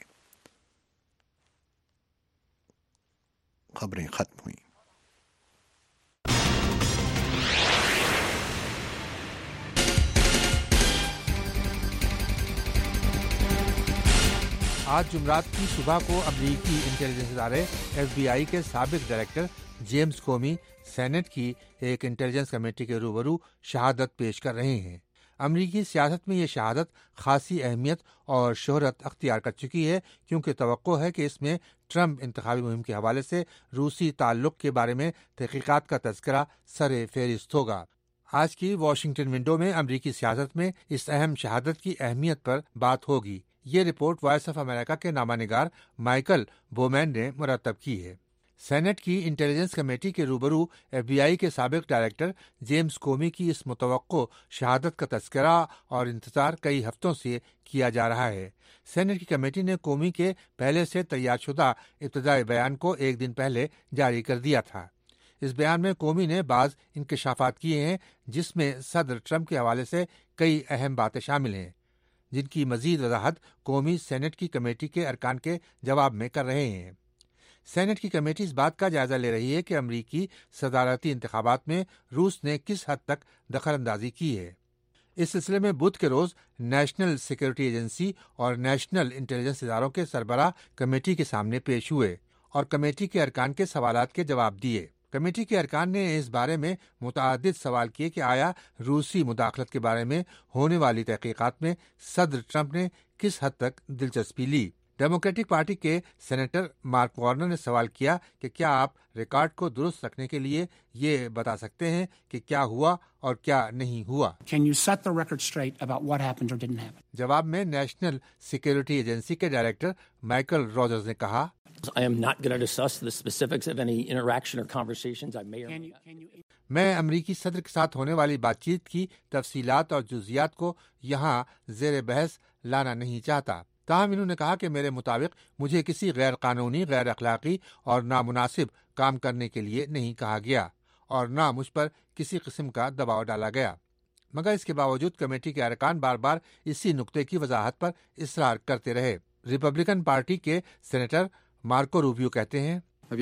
Speaker 1: خبریں ختم ہوئیں۔
Speaker 16: آج جمعرات کی صبح کو امریکی انٹیلیجنس ادارے ایف بی آئی کے سابق ڈائریکٹر جیمز کومی سینٹ کی ایک انٹیلیجنس کمیٹی کے روبرو شہادت پیش کر رہے ہیں۔ امریکی سیاست میں یہ شہادت خاصی اہمیت اور شہرت اختیار کر چکی ہے، کیونکہ توقع ہے کہ اس میں ٹرمپ انتخابی مہم کے حوالے سے روسی تعلق کے بارے میں تحقیقات کا تذکرہ سر فہرست ہوگا۔ آج کی واشنگٹن ونڈو میں امریکی سیاست میں اس اہم شہادت کی اہمیت پر بات ہوگی۔ یہ رپورٹ وائس آف امریکہ کے نامہ نگار مائیکل بومین نے مرتب کی ہے۔ سینٹ کی انٹیلیجنس کمیٹی کے روبرو ایف بی آئی کے سابق ڈائریکٹر جیمز کومی کی اس متوقع شہادت کا تذکرہ اور انتظار کئی ہفتوں سے کیا جا رہا ہے۔ سینٹ کی کمیٹی نے کومی کے پہلے سے تیار شدہ ابتدائی بیان کو ایک دن پہلے جاری کر دیا تھا۔ اس بیان میں کومی نے بعض انکشافات کیے ہیں، جس میں صدر ٹرمپ کے حوالے سے کئی اہم باتیں شامل ہیں، جن کی مزید وضاحت کومی سینٹ کی کمیٹی کے ارکان کے جواب میں کر رہے ہیں۔ سینٹ کی کمیٹی اس بات کا جائزہ لے رہی ہے کہ امریکی صدارتی انتخابات میں روس نے کس حد تک دخل اندازی کی ہے۔ اس سلسلے میں بدھ کے روز نیشنل سیکورٹی ایجنسی اور نیشنل انٹیلیجنس اداروں کے سربراہ کمیٹی کے سامنے پیش ہوئے اور کمیٹی کے ارکان کے سوالات کے جواب دیے۔ کمیٹی کے ارکان نے اس بارے میں متعدد سوال کیے کہ آیا روسی مداخلت کے بارے میں ہونے والی تحقیقات میں صدر ٹرمپ نے کس حد تک دلچسپی لی۔ ڈیموکریٹک پارٹی کے سینیٹر مارک وارنر نے سوال کیا کہ کیا آپ ریکارڈ کو درست رکھنے کے لیے یہ بتا سکتے ہیں کہ کیا ہوا اور کیا نہیں ہوا۔
Speaker 5: Can you set the record straight about what happened or didn't happen?
Speaker 16: جواب میں نیشنل سیکورٹی ایجنسی کے ڈائریکٹر مائیکل راجرز نے کہا،
Speaker 6: I am not going to discuss the specifics of any interaction or conversations I may or may not.
Speaker 16: میں امریکی صدر کے ساتھ ہونے والی بات چیت کی تفصیلات اور جزئیات کو یہاں زیر بحث لانا نہیں چاہتا۔ تاہم انہوں نے کہا کہ میرے مطابق مجھے کسی غیر قانونی، غیر اخلاقی اور نامناسب کام کرنے کے لیے نہیں کہا گیا اور نہ مجھ پر کسی قسم کا دباؤ ڈالا گیا۔ مگر اس کے باوجود کمیٹی کے ارکان بار بار اسی نقطے کی وضاحت پر اصرار کرتے رہے۔ ریپبلکن پارٹی کے سینیٹر مارکو روبیو کہتے ہیں،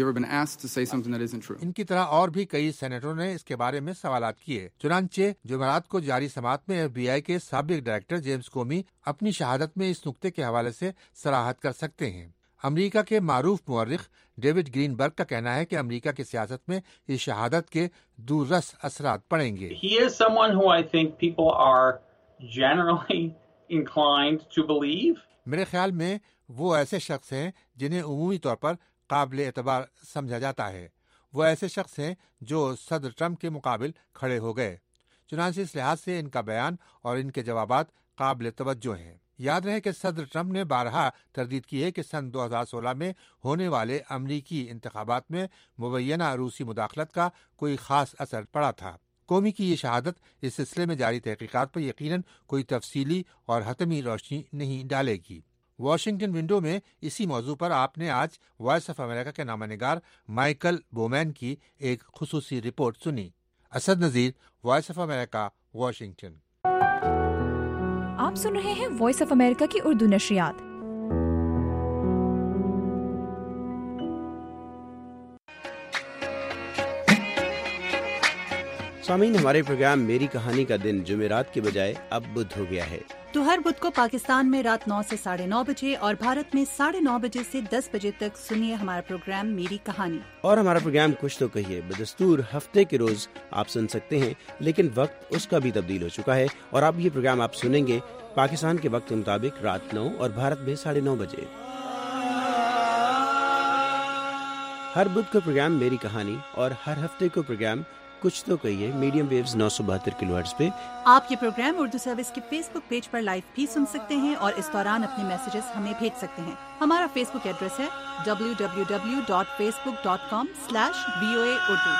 Speaker 16: ان کی طرح اور بھی کئی سینیٹروں نے اس کے بارے میں سوالات کیے۔ چنانچہ جمعرات کو جاری سماعت میں ایف بی آئی کے سابق ڈائریکٹر جیمز کومی اپنی شہادت میں اس نقطے کے حوالے سے صراحت کر سکتے ہیں۔ امریکہ کے معروف مورخ ڈیوڈ گرین برگ کا کہنا ہے کہ امریکہ کی سیاست میں اس شہادت کے دور رس اثرات پڑیں گے۔
Speaker 23: He is someone who I think people are generally inclined to believe.
Speaker 16: میرے خیال میں وہ ایسے شخص ہیں جنہیں عمومی طور پر قابل اعتبار سمجھا جاتا ہے۔ وہ ایسے شخص ہیں جو صدر ٹرمپ کے مقابل کھڑے ہو گئے۔ چنانچہ اس لحاظ سے ان کا بیان اور ان کے جوابات قابل توجہ ہیں۔ یاد رہے کہ صدر ٹرمپ نے بارہا تردید کی ہے کہ سن دو ہزار سولہ میں ہونے والے امریکی انتخابات میں مبینہ روسی مداخلت کا کوئی خاص اثر پڑا تھا۔ قومی کی یہ شہادت اس سلسلے میں جاری تحقیقات پر یقیناً کوئی تفصیلی اور حتمی روشنی نہیں ڈالے گی۔ واشنگٹن ونڈو میں اسی موضوع پر آپ نے آج وائس آف امریکہ کے نامہ نگار مائیکل بومین کی ایک خصوصی رپورٹ سنی۔ Asad Nazir, Voice of America, Washington.
Speaker 24: آپ سن رہے ہیں وائس آف امریکہ کی اردو نشریات۔
Speaker 25: سامعین، ہمارے پروگرام میری کہانی کا دن جمعرات کے بجائے اب بدھ ہو گیا ہے۔
Speaker 26: تو ہر بدھ کو پاکستان میں رات نو سے ساڑھے نو بجے اور بھارت میں ساڑھے نو بجے سے دس بجے تک سنیے ہمارا پروگرام میری کہانی۔
Speaker 25: اور ہمارا پروگرام کچھ تو کہیے بدستور ہفتے کے روز آپ سن سکتے ہیں، لیکن وقت اس کا بھی تبدیل ہو چکا ہے اور اب یہ پروگرام آپ سنیں گے پاکستان کے وقت کے مطابق رات نو اور بھارت میں ساڑھے نو بجے۔ ہر بدھ کا پروگرام میری کہانی اور ہر ہفتے کو پروگرام کچھ تو کہیے میڈیم ویوز نو سو بہتر کلو ہرٹز پہ۔
Speaker 26: آپ یہ پروگرام اردو سروس کے فیس بک پیج پر لائیو بھی سن سکتے ہیں اور اس دوران اپنے میسیجز ہمیں بھیج سکتے ہیں۔ ہمارا فیس بک ایڈریس ہے W W W dot Facebook dot com slash V O A Urdu.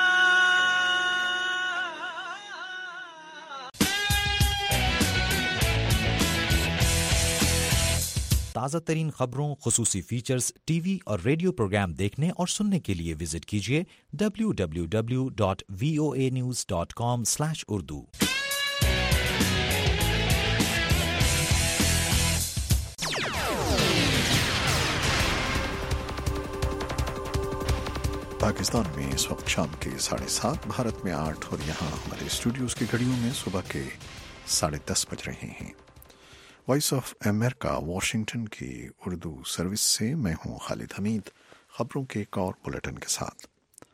Speaker 4: تازہ ترین خبروں، خصوصی فیچرز، ٹی وی اور ریڈیو پروگرام دیکھنے اور سننے کے لیے وزٹ کیجیے W W W dot V O A news dot com slash Urdu.
Speaker 1: Pakistan میں اس وقت شام کے ساڑھے سات، بھارت میں آٹھ، اور یہاں ہمارے اسٹوڈیوز کی گھڑیوں میں صبح کے ساڑھے دس بج رہے ہیں۔ وائس آف امریکہ واشنگٹن کی اردو سروس سے میں ہوں خالد حمید، خبروں کے ایک اور بلیٹن کے ساتھ۔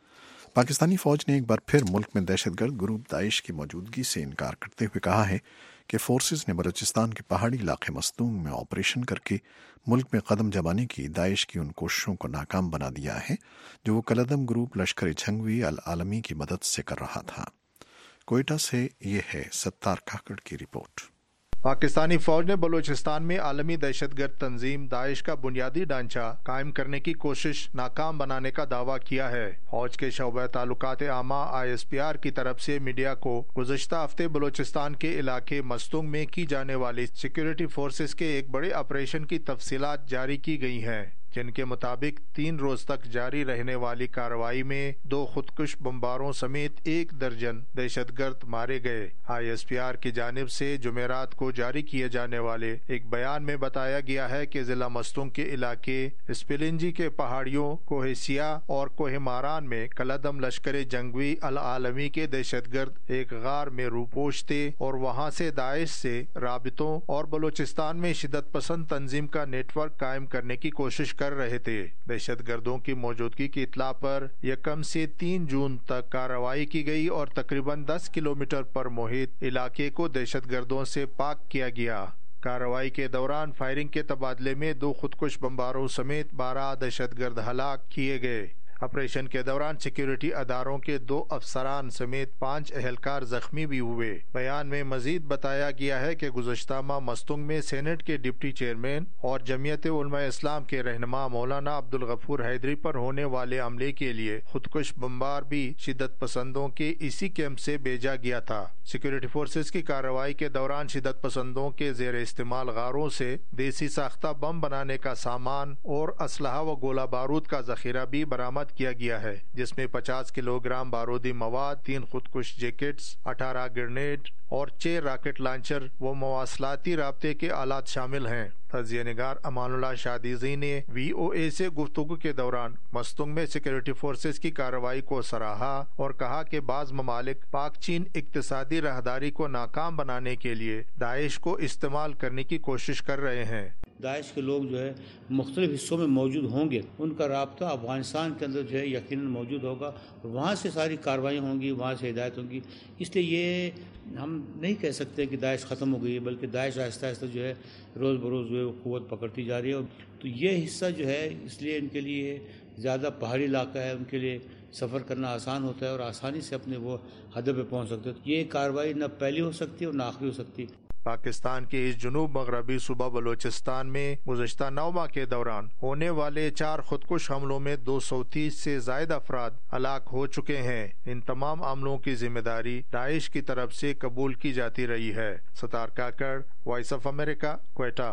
Speaker 1: پاکستانی فوج نے ایک بار پھر ملک میں دہشت گرد گروپ داعش کی موجودگی سے انکار کرتے ہوئے کہا ہے کہ فورسز نے بلوچستان کے پہاڑی علاقے مستونگ میں آپریشن کر کے ملک میں قدم جمانے کی داعش کی ان کوششوں کو ناکام بنا دیا ہے جو وہ کلعدم گروپ لشکر جھنگوی العالمی کی مدد سے کر رہا تھا۔ کوئٹہ سے یہ ہے ستار کاکڑ کی رپورٹ۔
Speaker 2: پاکستانی فوج نے بلوچستان میں عالمی دہشت گرد تنظیم داعش کا بنیادی ڈھانچہ قائم کرنے کی کوشش ناکام بنانے کا دعویٰ کیا ہے۔ فوج کے شعبہ تعلقات عامہ آئی ایس پی آر کی طرف سے میڈیا کو گزشتہ ہفتے بلوچستان کے علاقے مستونگ میں کی جانے والی سیکیورٹی فورسز کے ایک بڑے آپریشن کی تفصیلات جاری کی گئی ہیں، جن کے مطابق تین روز تک جاری رہنے والی کارروائی میں دو خودکش بمباروں سمیت ایک درجن دہشت گرد مارے گئے۔ آئی ایس پی آر کی جانب سے جمعرات کو جاری کیے جانے والے ایک بیان میں بتایا گیا ہے کہ ضلع مستونگ کے علاقے اسپلنجی کے پہاڑیوں کوہ سیاہ اور کوہ ماران میں کلعدم لشکر جنگوی العالمی کے دہشت گرد ایک غار میں روپوش تھے اور وہاں سے داعش سے رابطوں اور بلوچستان میں شدت پسند تنظیم کا نیٹ ورک قائم کرنے کی کوشش کر رہے تھے۔ دہشت گردوں کی موجودگی کی اطلاع پر یکم سے تین جون تک کارروائی کی گئی اور تقریباً دس کلومیٹر پر محیط علاقے کو دہشت گردوں سے پاک کیا گیا۔ کارروائی کے دوران فائرنگ کے تبادلے میں دو خودکش بمباروں سمیت بارہ دہشت گرد ہلاک کیے گئے۔ آپریشن کے دوران سیکیورٹی اداروں کے دو افسران سمیت پانچ اہلکار زخمی بھی ہوئے۔ بیان میں مزید بتایا گیا ہے کہ گزشتہ ماہ مستونگ میں سینٹ کے ڈپٹی چیئرمین اور جمعیت علماء اسلام کے رہنما مولانا عبدالغفور حیدری پر ہونے والے حملے کے لیے خودکش بمبار بھی شدت پسندوں کے اسی کیمپ سے بھیجا گیا تھا۔ سیکیورٹی فورسز کی کارروائی کے دوران شدت پسندوں کے زیر استعمال غاروں سے دیسی ساختہ بم بنانے کا سامان اور اسلحہ و گولہ بارود کا ذخیرہ بھی برآمد کیا گیا ہے، جس میں پچاس کلو گرام بارودی مواد، تین خودکش جیکٹس، اٹھارہ گرنیڈ اور چھ راکٹ لانچر و مواصلاتی رابطے کے آلات شامل ہیں۔ تجزیہ نگار امان اللہ شادیزی نے وی او اے سے گفتگو کے دوران مستونگ میں سیکیورٹی فورسز کی کارروائی کو سراہا اور کہا کہ بعض ممالک پاک چین اقتصادی راہداری کو ناکام بنانے کے لیے داعش کو استعمال کرنے کی کوشش کر رہے ہیں۔
Speaker 3: داعش کے لوگ جو ہے مختلف حصوں میں موجود ہوں گے، ان کا رابطہ افغانستان کے اندر جو ہے یقیناً موجود ہوگا اور وہاں سے ساری کارروائیاں ہوں گی، وہاں سے ہدایت ہوں گی۔ اس لیے یہ ہم نہیں کہہ سکتے کہ داعش ختم ہو گئی ہے، بلکہ داعش آہستہ آہستہ جو ہے روز بروز جو ہے قوت پکڑتی جا رہی ہے۔ تو یہ حصہ جو ہے اس لیے ان کے لیے زیادہ پہاڑی علاقہ ہے، ان کے لیے سفر کرنا آسان ہوتا ہے اور آسانی سے اپنے وہ ہدف پہ پہنچ سکتے ہیں۔ یہ کارروائی نہ پہلی ہو سکتی اور نہ آخری ہو سکتی۔
Speaker 2: پاکستان کے اس جنوب مغربی صوبہ بلوچستان میں گزشتہ نو ماہ کے دوران ہونے والے چار خودکش حملوں میں دو سو تیس سے زائد افراد ہلاک ہو چکے ہیں۔ ان تمام عملوں کی ذمہ داری داعش کی طرف سے قبول کی جاتی رہی ہے۔ Sattar Kakar, Voice of America, Quetta.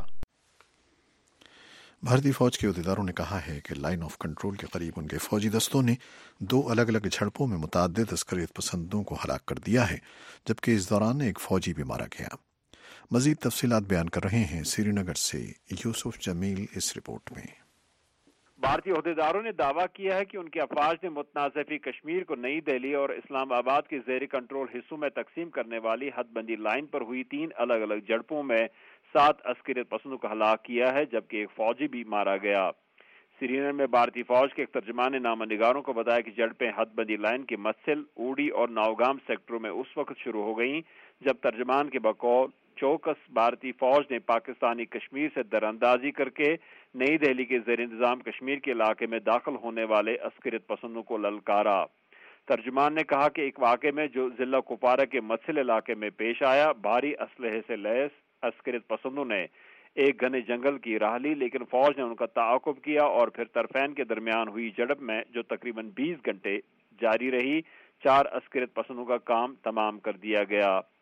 Speaker 1: بھارتی فوج کے عہدیداروں نے کہا ہے کہ لائن آف کنٹرول کے قریب ان کے فوجی دستوں نے دو الگ الگ جھڑپوں میں متعدد عسکریت پسندوں کو ہلاک کر دیا ہے، جبکہ اس دوران ایک فوجی بھی مارا گیا۔ مزید تفصیلات بیان کر رہے ہیں سری نگر سے یوسف جمیل اس رپورٹ میں۔
Speaker 7: بھارتی عہدیداروں نے دعویٰ کیا ہے کہ ان کی افواج نے متنازع کشمیر کو نئی دہلی اور اسلام آباد کے زیر کنٹرول حصوں میں تقسیم کرنے والی حد بندی لائن پر ہوئی تین الگ الگ جھڑپوں میں سات عسکریت پسندوں کو ہلاک کیا ہے، جبکہ ایک فوجی بھی مارا گیا۔ سری نگر میں بھارتی فوج کے ایک ترجمان نے نامہ نگاروں کو بتایا کہ جھڑپیں حد بندی لائن کے مسل، اوڑی اور ناؤگام سیکٹروں میں اس وقت شروع ہو گئیں جب ترجمان کے بقول چوکس بھارتی فوج نے پاکستانی کشمیر سے دراندازی کر کے نئی دہلی کے زیر انتظام کشمیر کے علاقے میں داخل ہونے والے عسکریت پسندوں کو للکارا۔ ترجمان نے کہا کہ ایک واقعے میں جو ضلع کپوارہ کے مسل علاقے میں پیش آیا، بھاری اسلحے سے لیس عسکریت پسندوں نے ایک گھنے جنگل کی راہ لی، لیکن فوج نے ان کا تعاقب کیا اور پھر طرفین کے درمیان ہوئی جھڑپ میں جو تقریباً بیس گھنٹے جاری رہی، چار عسکریت پسندوں کا کام تمام کر دیا گیا۔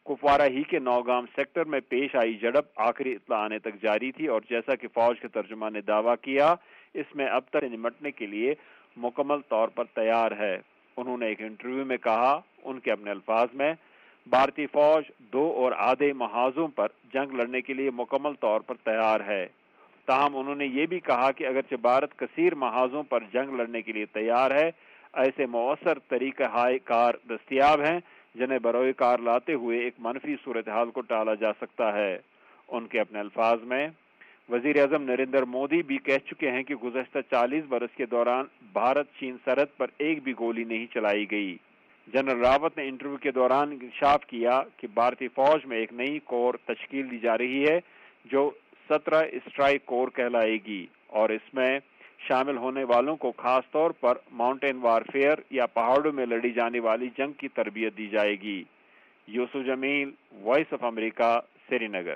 Speaker 7: کپوارہ ہی کے نوگام سیکٹر میں پیش آئی جھڑپ آخری اطلاع آنے تک جاری تھی اور جیسا کہ فوج کے ترجمان نے دعویٰ کیا اس میں اب تک نمٹنے کے لیے مکمل طور پر تیار ہے۔ انہوں نے ایک انٹرویو میں کہا، ان کے اپنے الفاظ میں، بھارتی فوج دو اور آدھے محاذوں پر جنگ لڑنے کے لیے مکمل طور پر تیار ہے۔ تاہم انہوں نے یہ بھی کہا کہ اگرچہ بھارت کثیر محاذوں پر جنگ لڑنے کے لیے تیار ہے، ایسے مؤثر طریقہ ہائے کار دستیاب ہیں جنہیں بروئے کار لاتے ہوئے ایک منفی صورتحال کو ٹالا جا سکتا ہے۔ ان کے اپنے الفاظ میں، وزیر اعظم نریندر مودی بھی کہہ چکے ہیں کہ گزشتہ چالیس برس کے دوران بھارت چین سرحد پر ایک بھی گولی نہیں چلائی گئی۔ جنرل راوت نے انٹرویو کے دوران انکشاف کیا کہ بھارتی فوج میں ایک نئی کور تشکیل دی جا رہی ہے جو سترہ اسٹرائک کور کہلائے گی اور اس میں شامل ہونے والوں کو خاص طور پر ماؤنٹین وارفیئر یا پہاڑوں میں لڑی جانے والی جنگ کی تربیت دی جائے گی۔ Yusuf Jamil, Voice of America, Srinagar.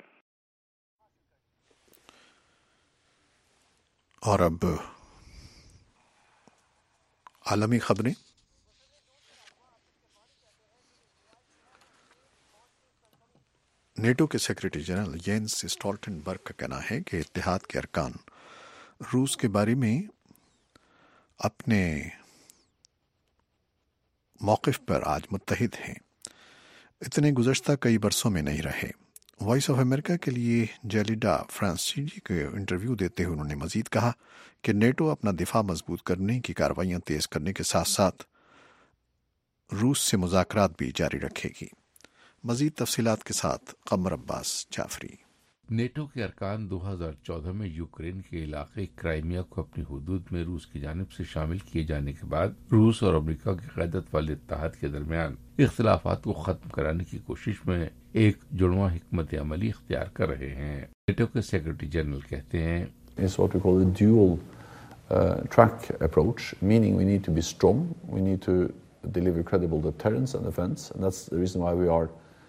Speaker 1: اور اب عالمی خبریں۔ نیٹو کے سیکرٹری جنرل یینس اسٹولٹنبرگ کا کہنا ہے کہ اتحاد کے ارکان روس کے بارے میں اپنے موقف پر آج متحد ہیں، اتنے گزشتہ کئی برسوں میں نہیں رہے۔ وائس آف امریکہ کے لیے جیلیڈا فرانسیجی کے انٹرویو دیتے ہوئے انہوں نے مزید کہا کہ نیٹو اپنا دفاع مضبوط کرنے کی کارروائیاں تیز کرنے کے ساتھ ساتھ روس سے مذاکرات بھی جاری رکھے گی۔ مزید تفصیلات کے ساتھ قمر عباس جعفری۔
Speaker 8: نیٹو کے ارکان دو ہزار چودہ میں یوکرین کے علاقے کرائمیا کو اپنی حدود میں روس کی جانب سے شامل کیے جانے کے بعد روس اور امریکہ کی قیادت والے اتحاد کے درمیان اختلافات کو ختم کرانے کی کوشش میں ایک جڑواں حکمت عملی اختیار کر رہے ہیں۔ نیٹو کے سیکرٹری جنرل کہتے ہیں،
Speaker 9: It's what we call a dual uh, track approach, meaning we need to be strong, we need to deliver credible deterrence and defense, and that's the reason why we are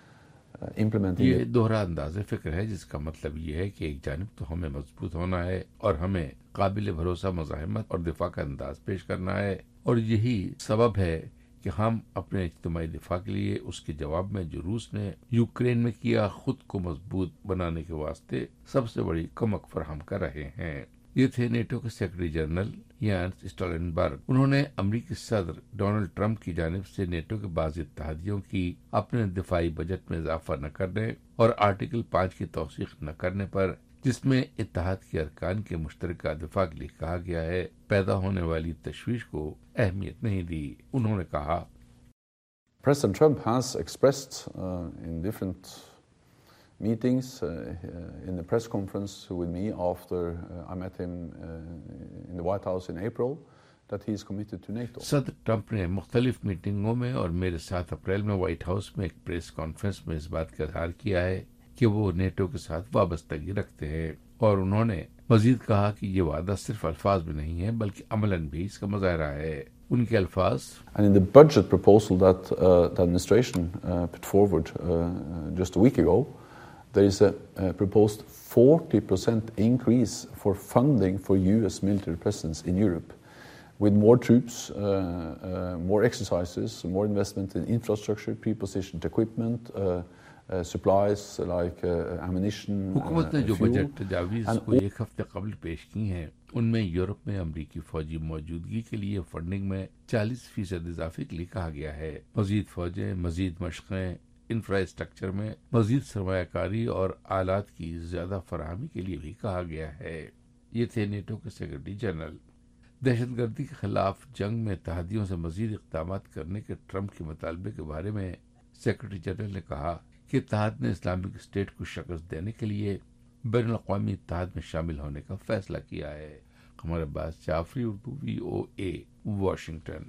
Speaker 8: یہ دوہرا انداز فکر ہے جس کا مطلب یہ ہے کہ ایک جانب تو ہمیں مضبوط ہونا ہے اور ہمیں قابل بھروسہ مزاحمت اور دفاع کا انداز پیش کرنا ہے، اور یہی سبب ہے کہ ہم اپنے اجتماعی دفاع کے لیے اس کے جواب میں جو روس نے یوکرین میں کیا خود کو مضبوط بنانے کے واسطے سب سے بڑی کمک فراہم کر رہے ہیں۔ یہ تھے نیٹو کے سیکرٹری جنرل یانس اسٹولٹنبرگ۔ انہوں نے امریکی صدر ڈونلڈ ٹرمپ کی جانب سے نیٹو کے بعض اتحادیوں کی اپنے دفاعی بجٹ میں اضافہ نہ کرنے اور آرٹیکل پانچ کی توثیق نہ کرنے پر، جس میں اتحاد کے ارکان کے مشترکہ دفاع کے لیے کہا گیا ہے، پیدا ہونے والی تشویش کو اہمیت نہیں دی۔ انہوں نے کہا،
Speaker 9: President Trump has expressed uh, in different meetings, uh, uh, in the press conference with me after uh, I met him uh, in the White House in April, that he is committed to NATO.
Speaker 8: صدر ٹرمپ نے مختلف میٹنگوں میں اور میرے ساتھ اپریل میں وائٹ ہاؤس میں ایک پریس کانفرنس میں اس بات کا اظہار کیا ہے کہ وہ نیٹو کے ساتھ وابستگی رکھتے ہیں، اور انہوں نے مزید کہا کہ یہ وعدہ صرف الفاظ میں نہیں ہے بلکہ عملاً بھی اس کا مظاہرہ ہے۔ ان کے الفاظ،
Speaker 9: And in the budget proposal that uh, the administration uh, put forward uh, just a week ago, there is a, a proposed forty percent increase for funding for U S military presence in Europe, with more troops, uh, uh, more exercises, more investment in infrastructure, pre-positioned equipment, uh, uh, supplies like uh, ammunition,
Speaker 8: حکومت نے
Speaker 9: uh,
Speaker 8: جو
Speaker 9: fuel.
Speaker 8: بجٹ تجاویز کو ایک ہفتے قبل پیش کی ہیں، ان میں یورپ میں امریکی فوجی موجودگی کے لیے فنڈنگ میں چالیس فیصد اضافے کے لیے کہا گیا ہے۔ مزید فوجیں، مزید مشقیں، انفراسٹرکچر میں مزید سرمایہ کاری اور آلات کی زیادہ فراہمی کے لیے بھی کہا گیا ہے۔ یہ تھے نیٹو کے سیکرٹری جنرل۔ دہشت گردی کے خلاف جنگ میں اتحادیوں سے مزید اقدامات کرنے کے ٹرمپ کے مطالبے کے بارے میں سیکرٹری جنرل نے کہا کہ اتحاد نے اسلامک اسٹیٹ کو شکست دینے کے لیے بین الاقوامی اتحاد میں شامل ہونے کا فیصلہ کیا ہے۔ Qamar Abbas Jafri, Urdu, V O A, Washington.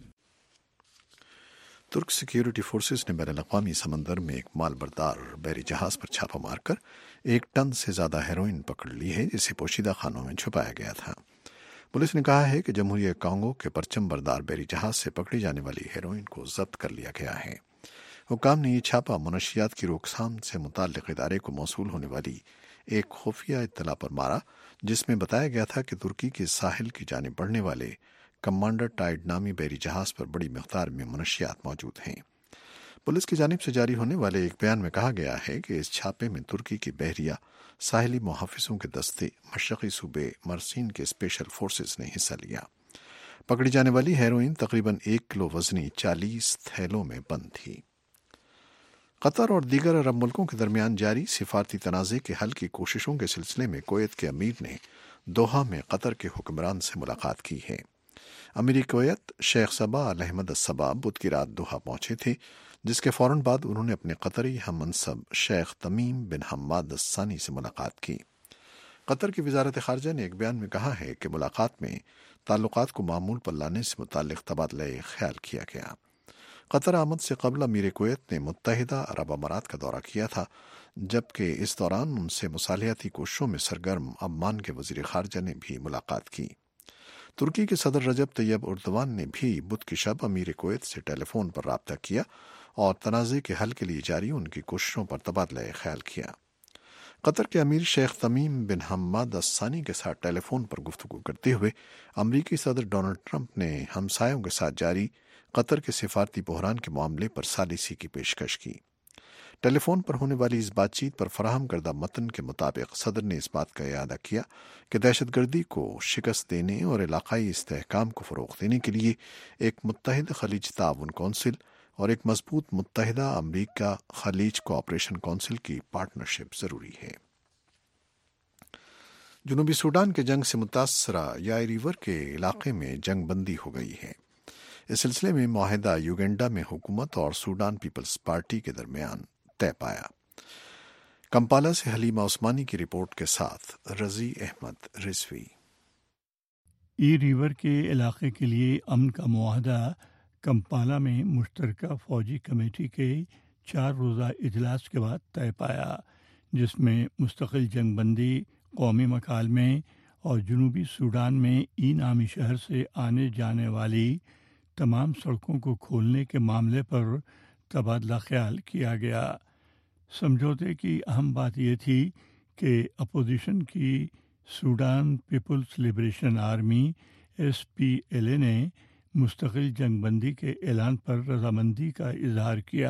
Speaker 1: ترک سیکیورٹی فورسز نے بین الاقوامی سمندر میں ایک مال بردار بحری جہاز پر چھاپہ مار کر ایک ٹن سے زیادہ ہیروئن پکڑ لی ہے، جسے پوشیدہ خانوں میں چھپایا گیا تھا۔ پولیس نے کہا ہے کہ جمہوریہ کانگو کے پرچم بردار بحری جہاز سے پکڑی جانے والی ہیروئن کو ضبط کر لیا گیا ہے۔ حکام نے یہ چھاپہ منشیات کی روک تھام سے متعلق ادارے کو موصول ہونے والی ایک خفیہ اطلاع پر مارا، جس میں بتایا گیا تھا کہ ترکی کے ساحل کی جانب بڑھنے والے کمانڈر ٹائیڈ نامی بحری جہاز پر بڑی مقدار میں منشیات موجود ہیں۔ पुलिस की जानिब से जारी होने वाले एक बयान में कहा गया है कि इस छापे में तुर्की की बहरिया साहिली मुहाफिजों के दस्ते मशरकी सूबे मर्सीन के स्पेशल फोर्सेस ने हिस्सा लिया। पकड़ी जाने वाली हेरोइन तकरीबन एक किलो वजनी चालीस थैलों में बंद थी। कतर और दीगर अरब मुल्कों के दरमियान जारी सिफारती तनाज़े के हल की कोशिशों के सिलसिले में कुवैत के अमीर ने दोहा में कतर के हुक्मरान से मुलाकात की है। अमीर कुवैत शेख सबा अल अहमद सबा बुध की रात दोहा पहुंचे थे, जिसके फौरन बाद उन्होंने अपने कतरी हम मनसब शेख तमीम बिन हम्माद अस्सानी से मुलाकात की। कतर की वजारत खारजा ने एक बयान में कहा है कि मुलाकात में ताल्लुकात को मामूल पर लाने से मुताल्लिक तबादला ख्याल किया गया। कतर आमद से कबल अमीर कुवैत ने मुत्तहिदा अरब अमारात का दौरा किया था, जबकि इस दौरान उनसे मुसालियाती कोशिशों में सरगर्म अम्मान के वजीर खारजा ने भी मुलाकात की। तुर्की के सदर रजब तैयब उर्दवान ने भी बुध की शब अमीर कुवैत से टेलीफोन पर राब्ता किया और तनाज़े के हल के लिए जारी उनकी कोशिशों पर तबादला ख्याल किया। कतर के अमीर शेख तमीम बिन हम्माद अस्सानी के साथ टेलीफोन पर गुफ्तगू करते हुए अमरीकी सदर डोनाल्ड ट्रंप ने हमसायों के साथ जारी कतर के सिफारती बहरान के मामले पर सालिसी की पेशकश की। टेलीफोन पर होने वाली इस बातचीत पर फराहम करदा मतन के मुताबिक सदर ने इस बात का इरादा किया कि दहशतगर्दी को शिकस्त देने और इलाकाई इस्तेहकाम को फ़रोग़ देने के लिए एक मुत्तहिद खलीज ताउन कौंसिल और एक मजबूत मुत्तहिदा अमरीका खलीज कोऑपरेशन कौंसिल की पार्टनरशिप ज़रूरी है। जनूबी सूडान के जंग से मुतासरा याई रिवर के इलाके में जंग बंदी हो गई है। इस सिलसिले में मुआहिदा युगेंडा में हुकूमत और सूडान पीपल्स पार्टी के दरमियान तय पाया। कंपाला से हलीमा उस्मानी की रिपोर्ट के साथ रजी अहमद रिजवी।
Speaker 10: ई रिवर के इलाके के लिए अमन का मुआहदा कंपाला में मुश्तरका फौजी कमेटी के चार रोज़ा इजलास के बाद तय पाया, जिसमें मुस्तकिल जंगबंदी, कौमी मकालमे और जनूबी सूडान में ई नामी शहर से आने जाने वाली तमाम सड़कों को खोलने के मामले पर तबादला ख्याल किया गया। समझौते की अहम बात यह थी कि अपोजिशन की Sudan People's Liberation Army S P L A ने मुस्तकिल जंगबंदी के ऐलान पर रजामंदी का इजहार किया।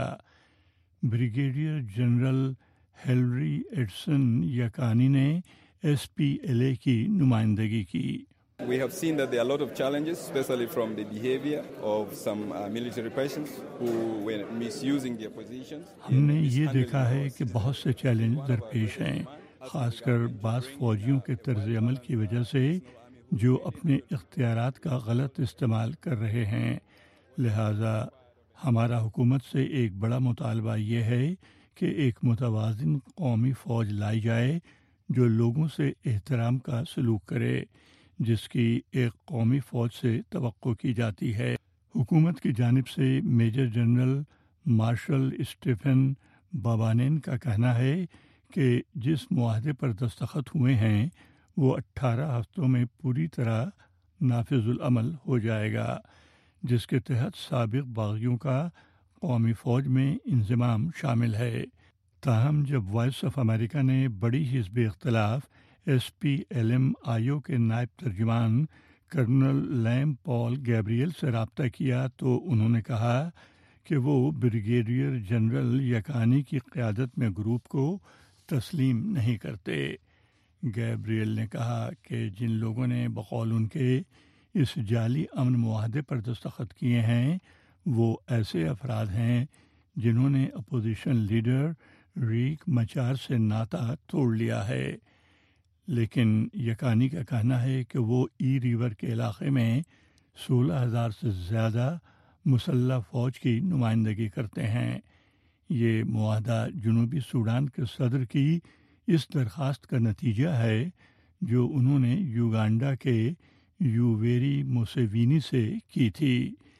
Speaker 10: Brigadier general Hillary Edson Yakani ने एस पी एल ए की नुमाइंदगी की।
Speaker 11: We have seen that there are a lot of challenges, especially from the behavior of some uh, military persons who were misusing their positions.
Speaker 10: हमने ये देखा है कि बहुत से चैलेंज दरपेश हैं, खासकर बास फौजियों के तर्ज अमल की वजह से जो अपने इख्तियारात का गलत इस्तेमाल कर रहे हैं। लिहाजा हमारा हुकूमत से एक बड़ा मुतालबा ये है कि एक मुतवाज़िन कौमी फ़ौज लाई जाए जो लोगों से एहतराम का सलूक करे, जिसकी एक कौमी फ़ौज से तवक्को की जाती है। हुकूमत की जानिब से major general Marshall Stephen Babanen का कहना है कि जिस मुआहदे पर दस्तखत हुए हैं वो अट्ठारह हफ्तों में पूरी तरह नाफिजुल अमल हो जाएगा, जिसके तहत साबिक बागियों का कौमी फ़ौज में इंज़माम शामिल है। ताहम जब वॉइस ऑफ अमेरिका ने बड़ी हिज़्ब इख्तिलाफ S P L M IO के नायब तर्जुमान कर्नल लैम पॉल गैब्रियल से रब्ता किया तो उन्होंने कहा कि वो ब्रिगेडियर जनरल यकानी की क़यादत में ग्रुप को तस्लीम नहीं करते। गैब्रियल ने कहा कि जिन लोगों ने बकौल उनके इस जाली अमन मुआहदे पर दस्तखत किए हैं वो ऐसे अफराद हैं जिन्होंने अपोजिशन लीडर रीक मचार से नाता तोड़ लिया है। लेकिन यकानी का कहना है कि वो ई रिवर के इलाके में सोलह हज़ार से ज़्यादा मुसल्लह फ़ौज की नुमाइंदगी करते हैं। ये मुआहदा जनूबी सूडान के सदर की इस दरख्वास्त का नतीजा है जो उन्होंने युगांडा के यूवेरी मुसेवीनी से की थी।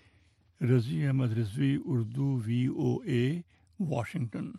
Speaker 10: Razi Ahmad Rizvi, Urdu V O A, Washington.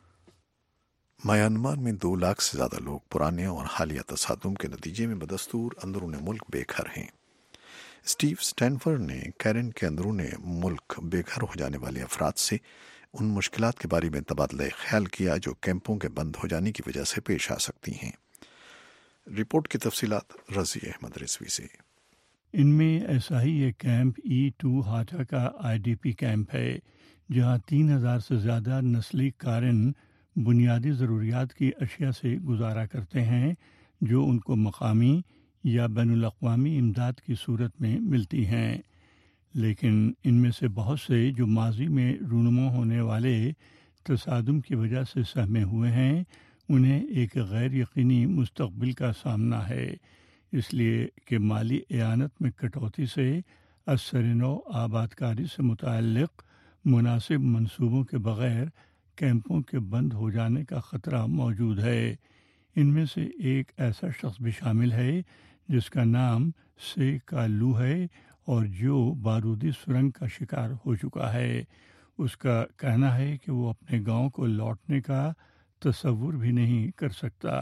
Speaker 1: Myanmar में दो लाख से ज़्यादा लोग पुराने और हालिया तसादुम के नतीजे में बदस्तूर अंदरून मुल्क बेघर हैं। स्टीव स्टैनफर्ड ने कैरन के अंदरून मुल्क बेघर हो जाने वाले अफराद से उन मुश्किलात के बारे में तबादला ख्याल किया जो कैंपों के बंद हो जाने की वजह से पेश आ सकती हैं। रिपोर्ट की तफसीलात रज़ी अहमद रिजवी से।
Speaker 10: इनमें ऐसा ही एक कैंप ई टू हाटा का आई डी पी कैंप है جہاں تین ہزار سے زیادہ نسلی قارن بنیادی ضروریات کی اشیاء سے گزارا کرتے ہیں جو ان کو مقامی یا بین الاقوامی امداد کی صورت میں ملتی ہیں، لیکن ان میں سے بہت سے جو ماضی میں رونما ہونے والے تصادم کی وجہ سے سہمے ہوئے ہیں انہیں ایک غیر یقینی مستقبل کا سامنا ہے، اس لیے کہ مالی اعانت میں کٹوتی سے اثر نو آباد کاری سے متعلق مناسب منصوبوں کے بغیر کیمپوں کے بند ہو جانے کا خطرہ موجود ہے۔ ان میں سے ایک ایسا شخص بھی شامل ہے جس کا نام سے کالو ہے اور جو بارودی سرنگ کا شکار ہو چکا ہے۔ اس کا کہنا ہے کہ وہ اپنے گاؤں کو لوٹنے کا تصور بھی نہیں کر سکتا۔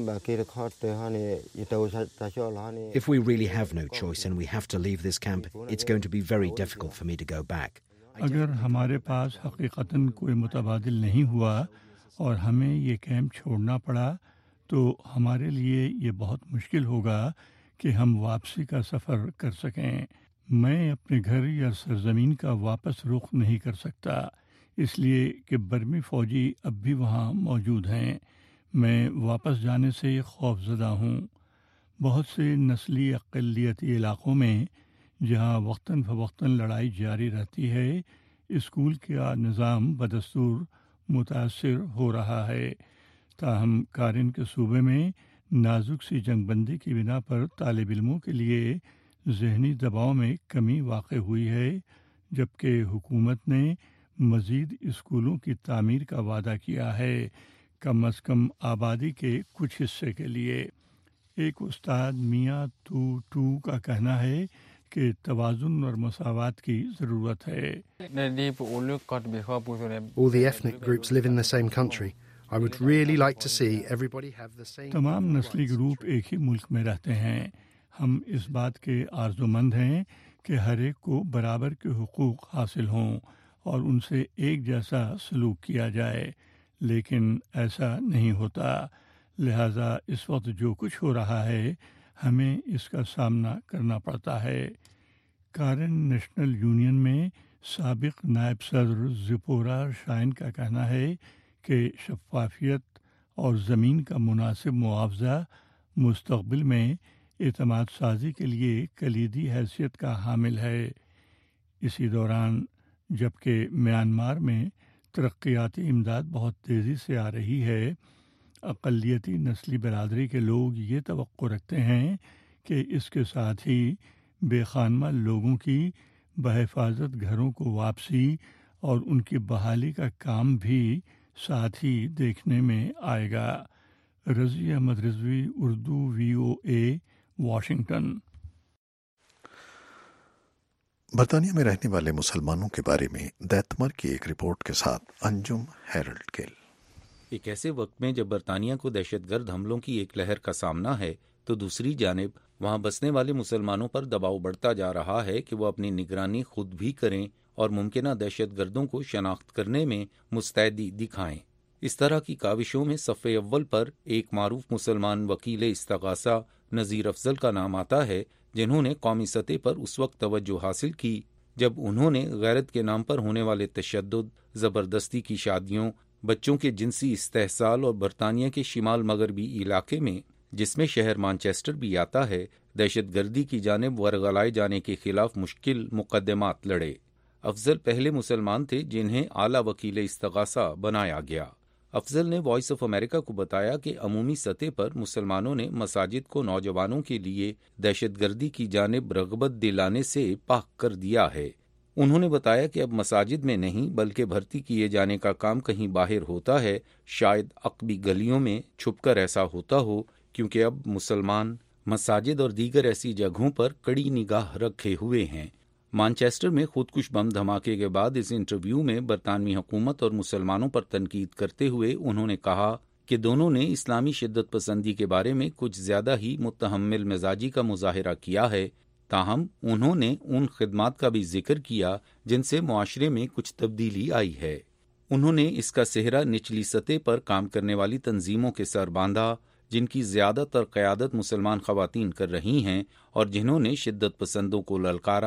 Speaker 12: If we really have no choice and we have to leave this camp, it's going to be very difficult for me to go back.
Speaker 10: اگر ہمارے پاس حقیقتاً کوئی متبادل نہیں ہوا اور ہمیں یہ کیمپ چھوڑنا پڑا تو ہمارے لیے یہ بہت مشکل ہوگا کہ ہم واپسی کا سفر کر سکیں۔ میں اپنے گھر یا سرزمین کا واپس رخ نہیں کر سکتا، اس لیے کہ برمی فوجی اب بھی وہاں موجود ہیں۔ میں واپس جانے سے خوف زدہ ہوں۔ بہت سے نسلی اقلیتی علاقوں میں جہاں وقتاً فوقتاً لڑائی جاری رہتی ہے، اسکول کا نظام بدستور متاثر ہو رہا ہے۔ تاہم کارن کے صوبے میں نازک سی جنگ بندی کی بنا پر طالب علموں کے لیے ذہنی دباؤ میں کمی واقع ہوئی ہے، جبکہ حکومت نے مزید اسکولوں کی تعمیر کا وعدہ کیا ہے، کم از کم آبادی کے کچھ حصے کے لیے۔ ایک استاد میاں تو ٹو کا کہنا ہے کہ توازن اور مساوات کی ضرورت ہے۔
Speaker 13: All the ethnic groups live in the same country. I would really like to see everybody have the same.
Speaker 10: تمام نسلی گروپ ایک ہی ملک میں رہتے ہیں۔ ہم اس بات کے آرزومند ہیں کہ ہر ایک کو برابر کے حقوق حاصل ہوں اور ان سے ایک جیسا سلوک کیا جائے، لیکن ایسا نہیں ہوتا۔ لہذا اس وقت جو کچھ ہو رہا ہے ہمیں اس کا سامنا کرنا پڑتا ہے۔ کارن نیشنل یونین میں سابق نائب صدر زپورا شائن کا کہنا ہے کہ شفافیت اور زمین کا مناسب معاوضہ مستقبل میں اعتماد سازی کے لیے کلیدی حیثیت کا حامل ہے۔ اسی دوران جبکہ میانمار میں ترقیاتی امداد بہت تیزی سے آ رہی ہے، اقلیتی نسلی برادری کے لوگ یہ توقع رکھتے ہیں کہ اس کے ساتھ ہی بے خانمہ لوگوں کی بحفاظت گھروں کو واپسی اور ان کی بحالی کا کام بھی ساتھ ہی دیکھنے میں آئے گا۔ Razi Ahmad Rizvi, Urdu V O A, Washington.
Speaker 1: برطانیہ میں رہنے والے مسلمانوں کے بارے میں دیتمر کی ایک رپورٹ کے ساتھ انجم ہیرلڈ گل۔
Speaker 14: ایک ایسے وقت میں جب برطانیہ کو دہشت گرد حملوں کی ایک لہر کا سامنا ہے تو دوسری جانب وہاں بسنے والے مسلمانوں پر دباؤ بڑھتا جا رہا ہے کہ وہ اپنی نگرانی خود بھی کریں اور ممکنہ دہشت گردوں کو شناخت کرنے میں مستعدی دکھائیں۔ اس طرح کی کاوشوں میں صف اول پر ایک معروف مسلمان وکیل استغاثہ نذیر افضل کا نام آتا ہے، جنہوں نے قومی سطح پر اس وقت توجہ حاصل کی جب انہوں نے غیرت کے نام پر ہونے والے تشدد، زبردستی کی شادیوں، بچوں کے جنسی استحصال اور برطانیہ کے شمال مغربی علاقے میں، جس میں شہر مانچسٹر بھی آتا ہے، دہشت گردی کی جانب ورغلائے جانے کے خلاف مشکل مقدمات لڑے۔ افضل پہلے مسلمان تھے جنہیں اعلیٰ وکیل استغاثہ بنایا گیا۔ افضل نے وائس آف امریکہ کو بتایا کہ عمومی سطح پر مسلمانوں نے مساجد کو نوجوانوں کے لیے دہشت گردی کی جانب رغبت دلانے سے پاک کر دیا ہے۔ انہوں نے بتایا کہ اب مساجد میں نہیں بلکہ بھرتی کیے جانے کا کام کہیں باہر ہوتا ہے، شاید عقبی گلیوں میں چھپ کر ایسا ہوتا ہو، کیونکہ اب مسلمان مساجد اور دیگر ایسی جگہوں پر کڑی نگاہ رکھے ہوئے ہیں۔ مانچسٹر میں خودکش بم دھماکے کے بعد اس انٹرویو میں برطانوی حکومت اور مسلمانوں پر تنقید کرتے ہوئے انہوں نے کہا کہ دونوں نے اسلامی شدت پسندی کے بارے میں کچھ زیادہ ہی متحمل مزاجی کا مظاہرہ کیا ہے، تاہم انہوں نے ان خدمات کا بھی ذکر کیا جن سے معاشرے میں کچھ تبدیلی آئی ہے۔ انہوں نے اس کا سہرا نچلی سطح پر کام کرنے والی تنظیموں کے سر باندھا، جن کی زیادہ تر قیادت مسلمان خواتین کر رہی ہیں اور جنہوں نے شدت پسندوں کو للکارا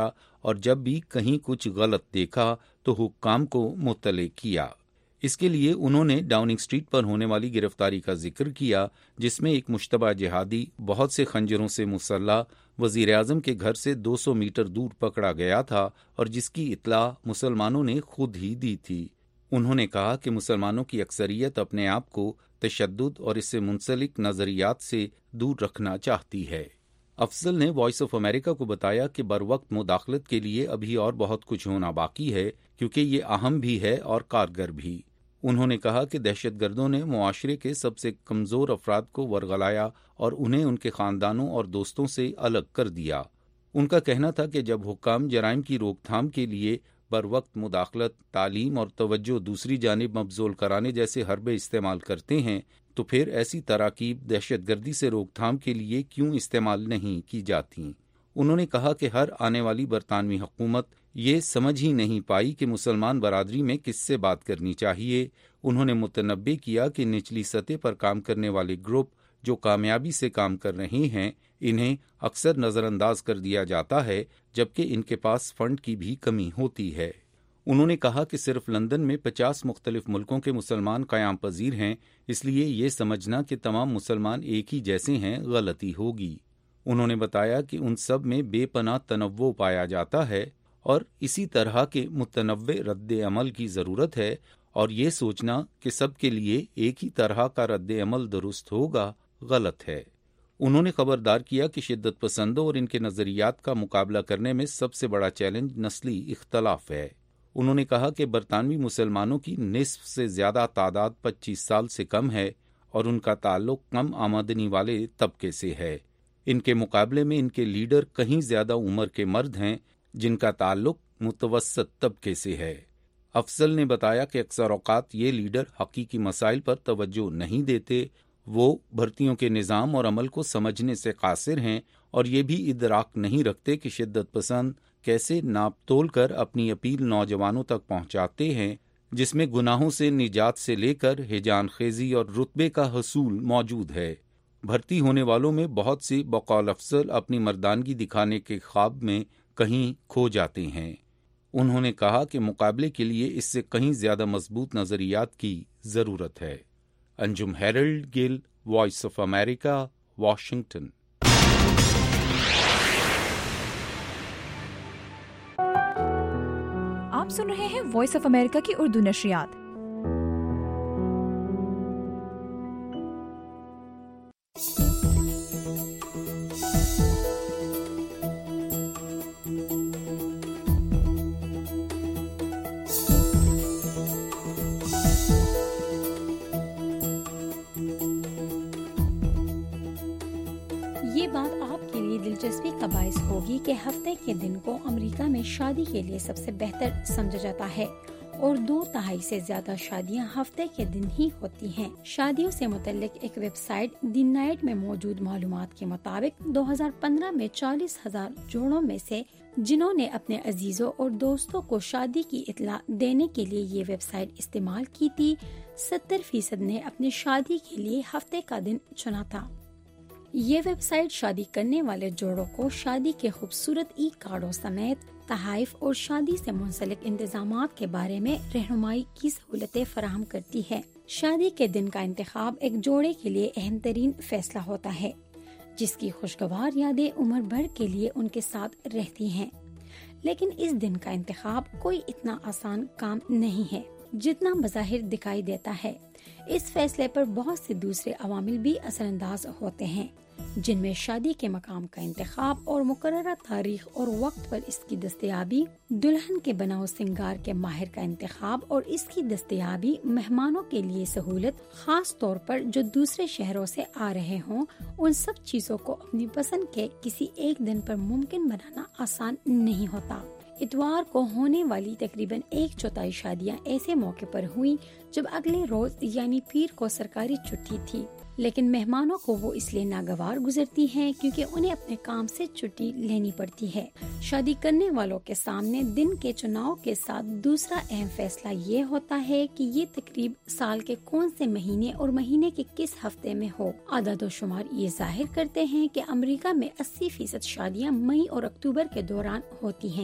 Speaker 14: اور جب بھی کہیں کچھ غلط دیکھا تو حکام کو مطلع کیا۔ اس کے لیے انہوں نے ڈاؤننگ اسٹریٹ پر ہونے والی گرفتاری کا ذکر کیا، جس میں ایک مشتبہ جہادی بہت سے خنجروں سے مسلح وزیر اعظم کے گھر سے دو سو میٹر دور پکڑا گیا تھا اور جس کی اطلاع مسلمانوں نے خود ہی دی تھی۔ انہوں نے کہا کہ مسلمانوں کی اکثریت اپنے آپ کو تشدد اور اس سے منسلک نظریات سے دور رکھنا چاہتی ہے۔ افضل نے وائس آف امریکہ کو بتایا کہ بروقت مداخلت کے لیے ابھی اور بہت کچھ ہونا باقی ہے، کیونکہ یہ اہم بھی ہے اور کارگر بھی۔ انہوں نے کہا کہ دہشت گردوں نے معاشرے کے سب سے کمزور افراد کو ورغلایا اور انہیں ان کے خاندانوں اور دوستوں سے الگ کر دیا۔ ان کا کہنا تھا کہ جب حکام جرائم کی روک تھام کے لیے بروقت مداخلت، تعلیم اور توجہ دوسری جانب مبذول کرانے جیسے حربے استعمال کرتے ہیں تو پھر ایسی تراکیب دہشت گردی سے روک تھام کے لیے کیوں استعمال نہیں کی جاتی؟ انہوں نے کہا کہ ہر آنے والی برطانوی حکومت یہ سمجھ ہی نہیں پائی کہ مسلمان برادری میں کس سے بات کرنی چاہیے۔ انہوں نے متنبع کیا کہ نچلی سطح پر کام کرنے والے گروپ جو کامیابی سے کام کر رہے ہیں انہیں اکثر نظر انداز کر دیا جاتا ہے، جبکہ ان کے پاس فنڈ کی بھی کمی ہوتی ہے۔ انہوں نے کہا کہ صرف لندن میں پچاس مختلف ملکوں کے مسلمان قیام پذیر ہیں، اس لیے یہ سمجھنا کہ تمام مسلمان ایک ہی جیسے ہیں غلطی ہوگی۔ انہوں نے بتایا کہ ان سب میں بے پناہ تنوع پایا جاتا ہے اور اسی طرح کے متنوع رد عمل کی ضرورت ہے، اور یہ سوچنا کہ سب کے لیے ایک ہی طرح کا رد عمل درست ہوگا غلط ہے۔ انہوں نے خبردار کیا کہ شدت پسندوں اور ان کے نظریات کا مقابلہ کرنے میں سب سے بڑا چیلنج نسلی اختلاف ہے۔ انہوں نے کہا کہ برطانوی مسلمانوں کی نصف سے زیادہ تعداد پچیس سال سے کم ہے اور ان کا تعلق کم آمدنی والے طبقے سے ہے۔ ان کے مقابلے میں ان کے لیڈر کہیں زیادہ عمر کے مرد ہیں جن کا تعلق متوسط طبقے سے ہے۔ افضل نے بتایا کہ اکثر اوقات یہ لیڈر حقیقی مسائل پر توجہ نہیں دیتے، وہ بھرتیوں کے نظام اور عمل کو سمجھنے سے قاصر ہیں اور یہ بھی ادراک نہیں رکھتے کہ شدت پسند کیسے ناپ تول کر اپنی اپیل نوجوانوں تک پہنچاتے ہیں، جس میں گناہوں سے نجات سے لے کر ہیجان خیزی اور رتبے کا حصول موجود ہے۔ بھرتی ہونے والوں میں بہت سے بقول افضل اپنی مردانگی دکھانے کے خواب میں کہیں کھو جاتے ہیں۔ انہوں نے کہا کہ مقابلے کے لیے اس سے کہیں زیادہ مضبوط نظریات کی ضرورت ہے۔ Anjum Harold Gill, Voice of America, Washington.
Speaker 24: آپ سن رہے ہیں وائس آف امریکہ کی اردو نشریات۔
Speaker 15: یہ بات آپ کے لیے دلچسپی کا باعث ہوگی کہ ہفتے کے دن کو امریکہ میں شادی کے لیے سب سے بہتر سمجھا جاتا ہے اور دو تہائی سے زیادہ شادیاں ہفتے کے دن ہی ہوتی ہیں۔ شادیوں سے متعلق ایک ویب سائٹ دی نائٹ میں موجود معلومات کے مطابق دو ہزار پندرہ میں چالیس ہزار جوڑوں میں سے جنہوں نے اپنے عزیزوں اور دوستوں کو شادی کی اطلاع دینے کے لیے یہ ویب سائٹ استعمال کی تھی، ستر فیصد نے اپنی شادی کے لیے ہفتے کا دن چنا تھا۔ یہ ویب سائٹ شادی کرنے والے جوڑوں کو شادی کے خوبصورت ای کارڈوں سمیت تحائف اور شادی سے منسلک انتظامات کے بارے میں رہنمائی کی سہولتیں فراہم کرتی ہے۔ شادی کے دن کا انتخاب ایک جوڑے کے لیے اہم ترین فیصلہ ہوتا ہے، جس کی خوشگوار یادیں عمر بھر کے لیے ان کے ساتھ رہتی ہیں۔ لیکن اس دن کا انتخاب کوئی اتنا آسان کام نہیں ہے جتنا بظاہر دکھائی دیتا ہے۔ اس فیصلے پر بہت سے دوسرے عوامل بھی اثر انداز ہوتے ہیں، جن میں شادی کے مقام کا انتخاب اور مقررہ تاریخ اور وقت پر اس کی دستیابی، دلہن کے بناؤ سنگار کے ماہر کا انتخاب اور اس کی دستیابی، مہمانوں کے لیے سہولت، خاص طور پر جو دوسرے شہروں سے آ رہے ہوں، ان سب چیزوں کو اپنی پسند کے کسی ایک دن پر ممکن بنانا آسان نہیں ہوتا۔ اتوار کو ہونے والی تقریباً ایک چوتھائی شادیاں ایسے موقع پر ہوئیں جب اگلے روز یعنی پیر کو سرکاری چھٹی تھی، لیکن مہمانوں کو وہ اس لیے ناگوار گزرتی ہیں کیونکہ انہیں اپنے کام سے چھٹی لینی پڑتی ہے۔ شادی کرنے والوں کے سامنے دن کے چناؤ کے ساتھ دوسرا اہم فیصلہ یہ ہوتا ہے کہ یہ تقریب سال کے کون سے مہینے اور مہینے کے کس ہفتے میں ہو۔ اعداد و شمار یہ ظاہر کرتے ہیں کہ امریکہ میں اسی فیصد شادیاں مئی اور اکتوبر کے دوران ہوتی ہیں۔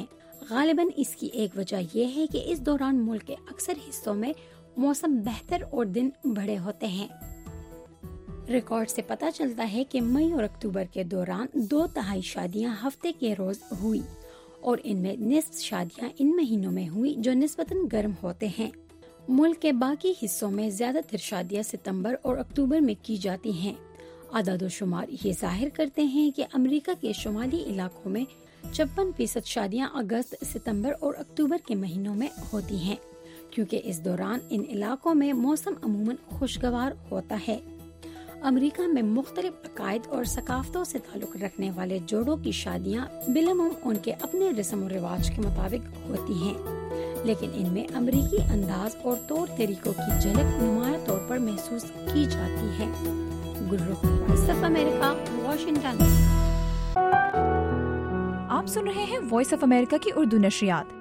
Speaker 15: غالباً اس کی ایک وجہ یہ ہے کہ اس دوران ملک کے اکثر حصوں میں موسم بہتر اور دن بڑے ہوتے ہیں۔ ریکارڈ سے پتہ چلتا ہے کہ مئی اور اکتوبر کے دوران دو تہائی شادیاں ہفتے کے روز ہوئی اور ان میں نصف شادیاں ان مہینوں میں ہوئی جو نسبتاً گرم ہوتے ہیں۔ ملک کے باقی حصوں میں زیادہ تر شادیاں ستمبر اور اکتوبر میں کی جاتی ہیں۔ اعداد و شمار یہ ظاہر کرتے ہیں کہ امریکہ کے شمالی علاقوں میں چپن فیصد شادیاں اگست، ستمبر اور اکتوبر کے مہینوں میں ہوتی ہیں، کیونکہ اس دوران ان علاقوں میں موسم عموماً خوشگوار ہوتا ہے۔ امریکہ میں مختلف عقائد اور ثقافتوں سے تعلق رکھنے والے جوڑوں کی شادیاں بالعموم ان کے اپنے رسم و رواج کے مطابق ہوتی ہیں، لیکن ان میں امریکی انداز اور طور طریقوں کی جھلک نمایاں طور پر محسوس کی جاتی ہے۔ Gulrukh, Voice of America, Washington.
Speaker 24: آپ سن رہے ہیں وائس آف امریکہ کی اردو نشریات۔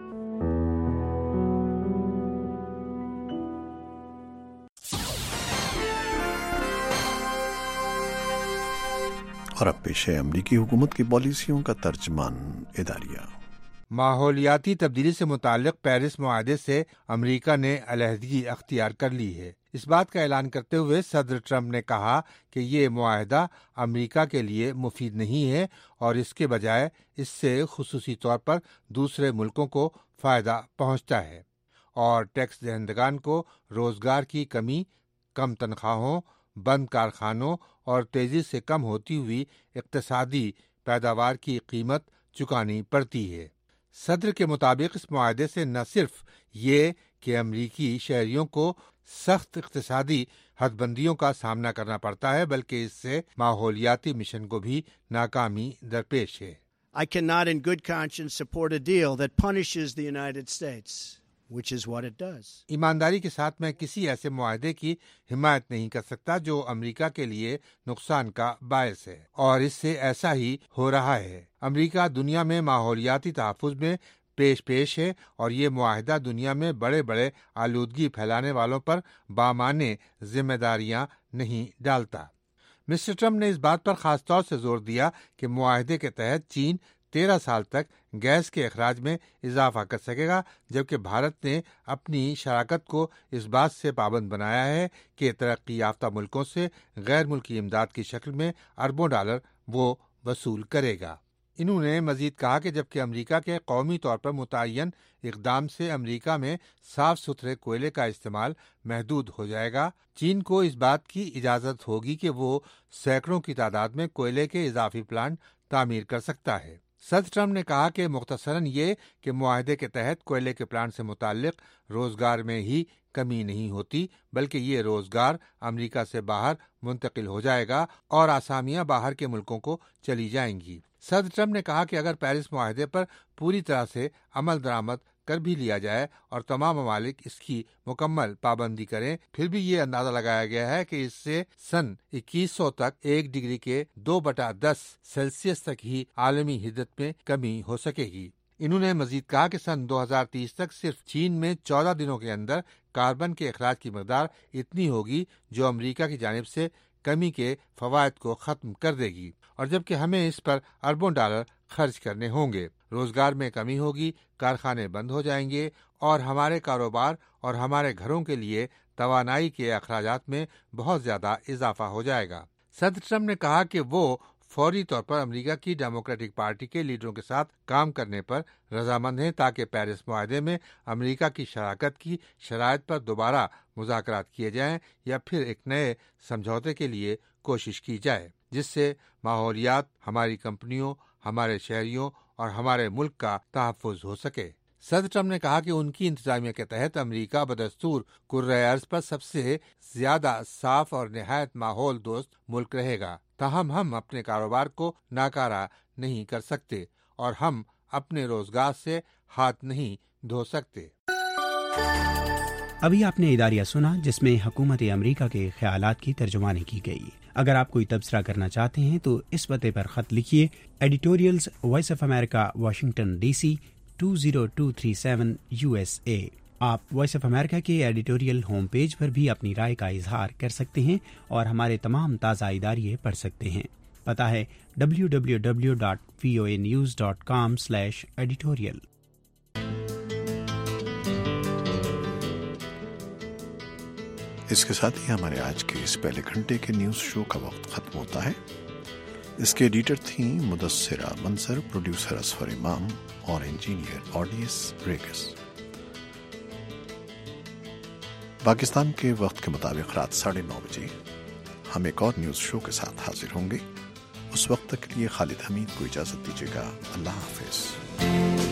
Speaker 1: اور اب پیش ہے امریکی حکومت کی پالیسیوں کا ترجمان اداریہ۔
Speaker 16: ماحولیاتی تبدیلی سے متعلق پیرس معاہدے سے امریکہ نے علیحدگی اختیار کر لی ہے۔ اس بات کا اعلان کرتے ہوئے صدر ٹرمپ نے کہا کہ یہ معاہدہ امریکہ کے لیے مفید نہیں ہے اور اس کے بجائے اس سے خصوصی طور پر دوسرے ملکوں کو فائدہ پہنچتا ہے اور ٹیکس دہندگان کو روزگار کی کمی، کم تنخواہوں، بند کارخانوں اور تیزی سے کم ہوتی ہوئی اقتصادی پیداوار کی قیمت چکانی پڑتی ہے۔ صدر کے مطابق اس معاہدے سے نہ صرف یہ کہ امریکی شہریوں کو سخت اقتصادی حد بندیوں کا سامنا کرنا پڑتا ہے، بلکہ اس سے ماحولیاتی مشن کو بھی ناکامی درپیش ہے۔
Speaker 17: I cannot in good conscience support a deal that punishes the United States, which is what it does.
Speaker 16: ایمانداری کے ساتھ میں کسی ایسے معاہدے کی حمایت نہیں کر سکتا جو امریکہ کے لیے نقصان کا باعث ہے، اور اس سے ایسا ہی ہو رہا ہے۔ امریکہ دنیا میں ماحولیاتی تحفظ میں پیش پیش ہے اور یہ معاہدہ دنیا میں بڑے بڑے آلودگی پھیلانے والوں پر بامعنی ذمہ داریاں نہیں ڈالتا۔ مسٹر ٹرمپ نے اس بات پر خاص طور سے زور دیا کہ معاہدے کے تحت چین تیرہ سال تک گیس کے اخراج میں اضافہ کر سکے گا، جبکہ بھارت نے اپنی شراکت کو اس بات سے پابند بنایا ہے کہ ترقی یافتہ ملکوں سے غیر ملکی امداد کی شکل میں اربوں ڈالر وہ وصول کرے گا۔ انہوں نے مزید کہا کہ جبکہ امریکہ کے قومی طور پر متعین اقدام سے امریکہ میں صاف ستھرے کوئلے کا استعمال محدود ہو جائے گا، چین کو اس بات کی اجازت ہوگی کہ وہ سینکڑوں کی تعداد میں کوئلے کے اضافی پلانٹ تعمیر کر سکتا ہے۔ صدر ٹرمپ نے کہا کہ مختصراً یہ کہ معاہدے کے تحت کوئلے کے پلانٹ سے متعلق روزگار میں ہی کمی نہیں ہوتی، بلکہ یہ روزگار امریکہ سے باہر منتقل ہو جائے گا اور آسامیاں باہر کے ملکوں کو چلی جائیں گی۔ صدر ٹرمپ نے کہا کہ اگر پیرس معاہدے پر پوری طرح سے عمل درآمد کر بھی لیا جائے اور تمام ممالک اس کی مکمل پابندی کریں، پھر بھی یہ اندازہ لگایا گیا ہے کہ اس سے سن اکیس سو تک ایک ڈگری کے دو بٹا دس سیلسیس تک ہی عالمی حدت میں کمی ہو سکے گی۔ انہوں نے مزید کہا کہ سن دو ہزار تیس تک صرف چین میں چودہ دنوں کے اندر کاربن کے اخراج کی مقدار اتنی ہوگی جو امریکہ کی جانب سے کمی کے فوائد کو ختم کر دے گی، اور جبکہ ہمیں اس پر اربوں ڈالر خرچ کرنے ہوں گے۔ روزگار میں کمی ہوگی، کارخانے بند ہو جائیں گے اور ہمارے کاروبار اور ہمارے گھروں کے لیے توانائی کے اخراجات میں بہت زیادہ اضافہ ہو جائے گا۔ صدر ٹرمپ نے کہا کہ وہ فوری طور پر امریکہ کی ڈیموکریٹک پارٹی کے لیڈروں کے ساتھ کام کرنے پر رضامند ہیں تاکہ پیرس معاہدے میں امریکہ کی شراکت کی شرائط پر دوبارہ مذاکرات کیے جائیں یا پھر ایک نئے سمجھوتے کے لیے کوشش کی جائے جس سے ماحولیات، ہماری کمپنیوں، ہمارے شہریوں اور ہمارے ملک کا تحفظ ہو سکے۔ صدر ٹرمپ نے کہا کہ ان کی انتظامیہ کے تحت امریکہ بدستور کرۂ ارض پر سب سے زیادہ صاف اور نہایت ماحول دوست ملک رہے گا، تاہم ہم اپنے کاروبار کو ناکارہ نہیں کر سکتے اور ہم اپنے روزگار سے ہاتھ نہیں دھو سکتے۔
Speaker 25: ابھی آپ نے اداریہ سنا جس میں حکومت امریکہ کے خیالات کی ترجمانی کی گئی۔ اگر آپ کوئی تبصرہ کرنا چاہتے ہیں تو اس پتے پر خط لکھیے، editorials Voice of America, Washington D C two zero two three seven U S A. آپ وائس آف امریکہ کے ایڈیٹوریل ہوم پیج پر بھی اپنی رائے کا اظہار کر سکتے ہیں اور ہمارے تمام تازہ اداریے پڑھ سکتے ہیں۔ پتہ ہے W W W dot V O A news dot com slash editorial.
Speaker 1: اس کے ساتھ ہی ہمارے آج کے اس پہلے گھنٹے کے نیوز شو کا وقت ختم ہوتا ہے۔ اس کے ایڈیٹر تھیں مدثرہ منصر، پروڈیوسر اصفر امام اور انجینئر آڈیس ریگس۔ پاکستان کے وقت کے مطابق رات ساڑھے نو بجے ہم ایک اور نیوز شو کے ساتھ حاضر ہوں گے۔ اس وقت تک کے لیے خالد حمید کو اجازت دیجیے گا۔ اللہ حافظ۔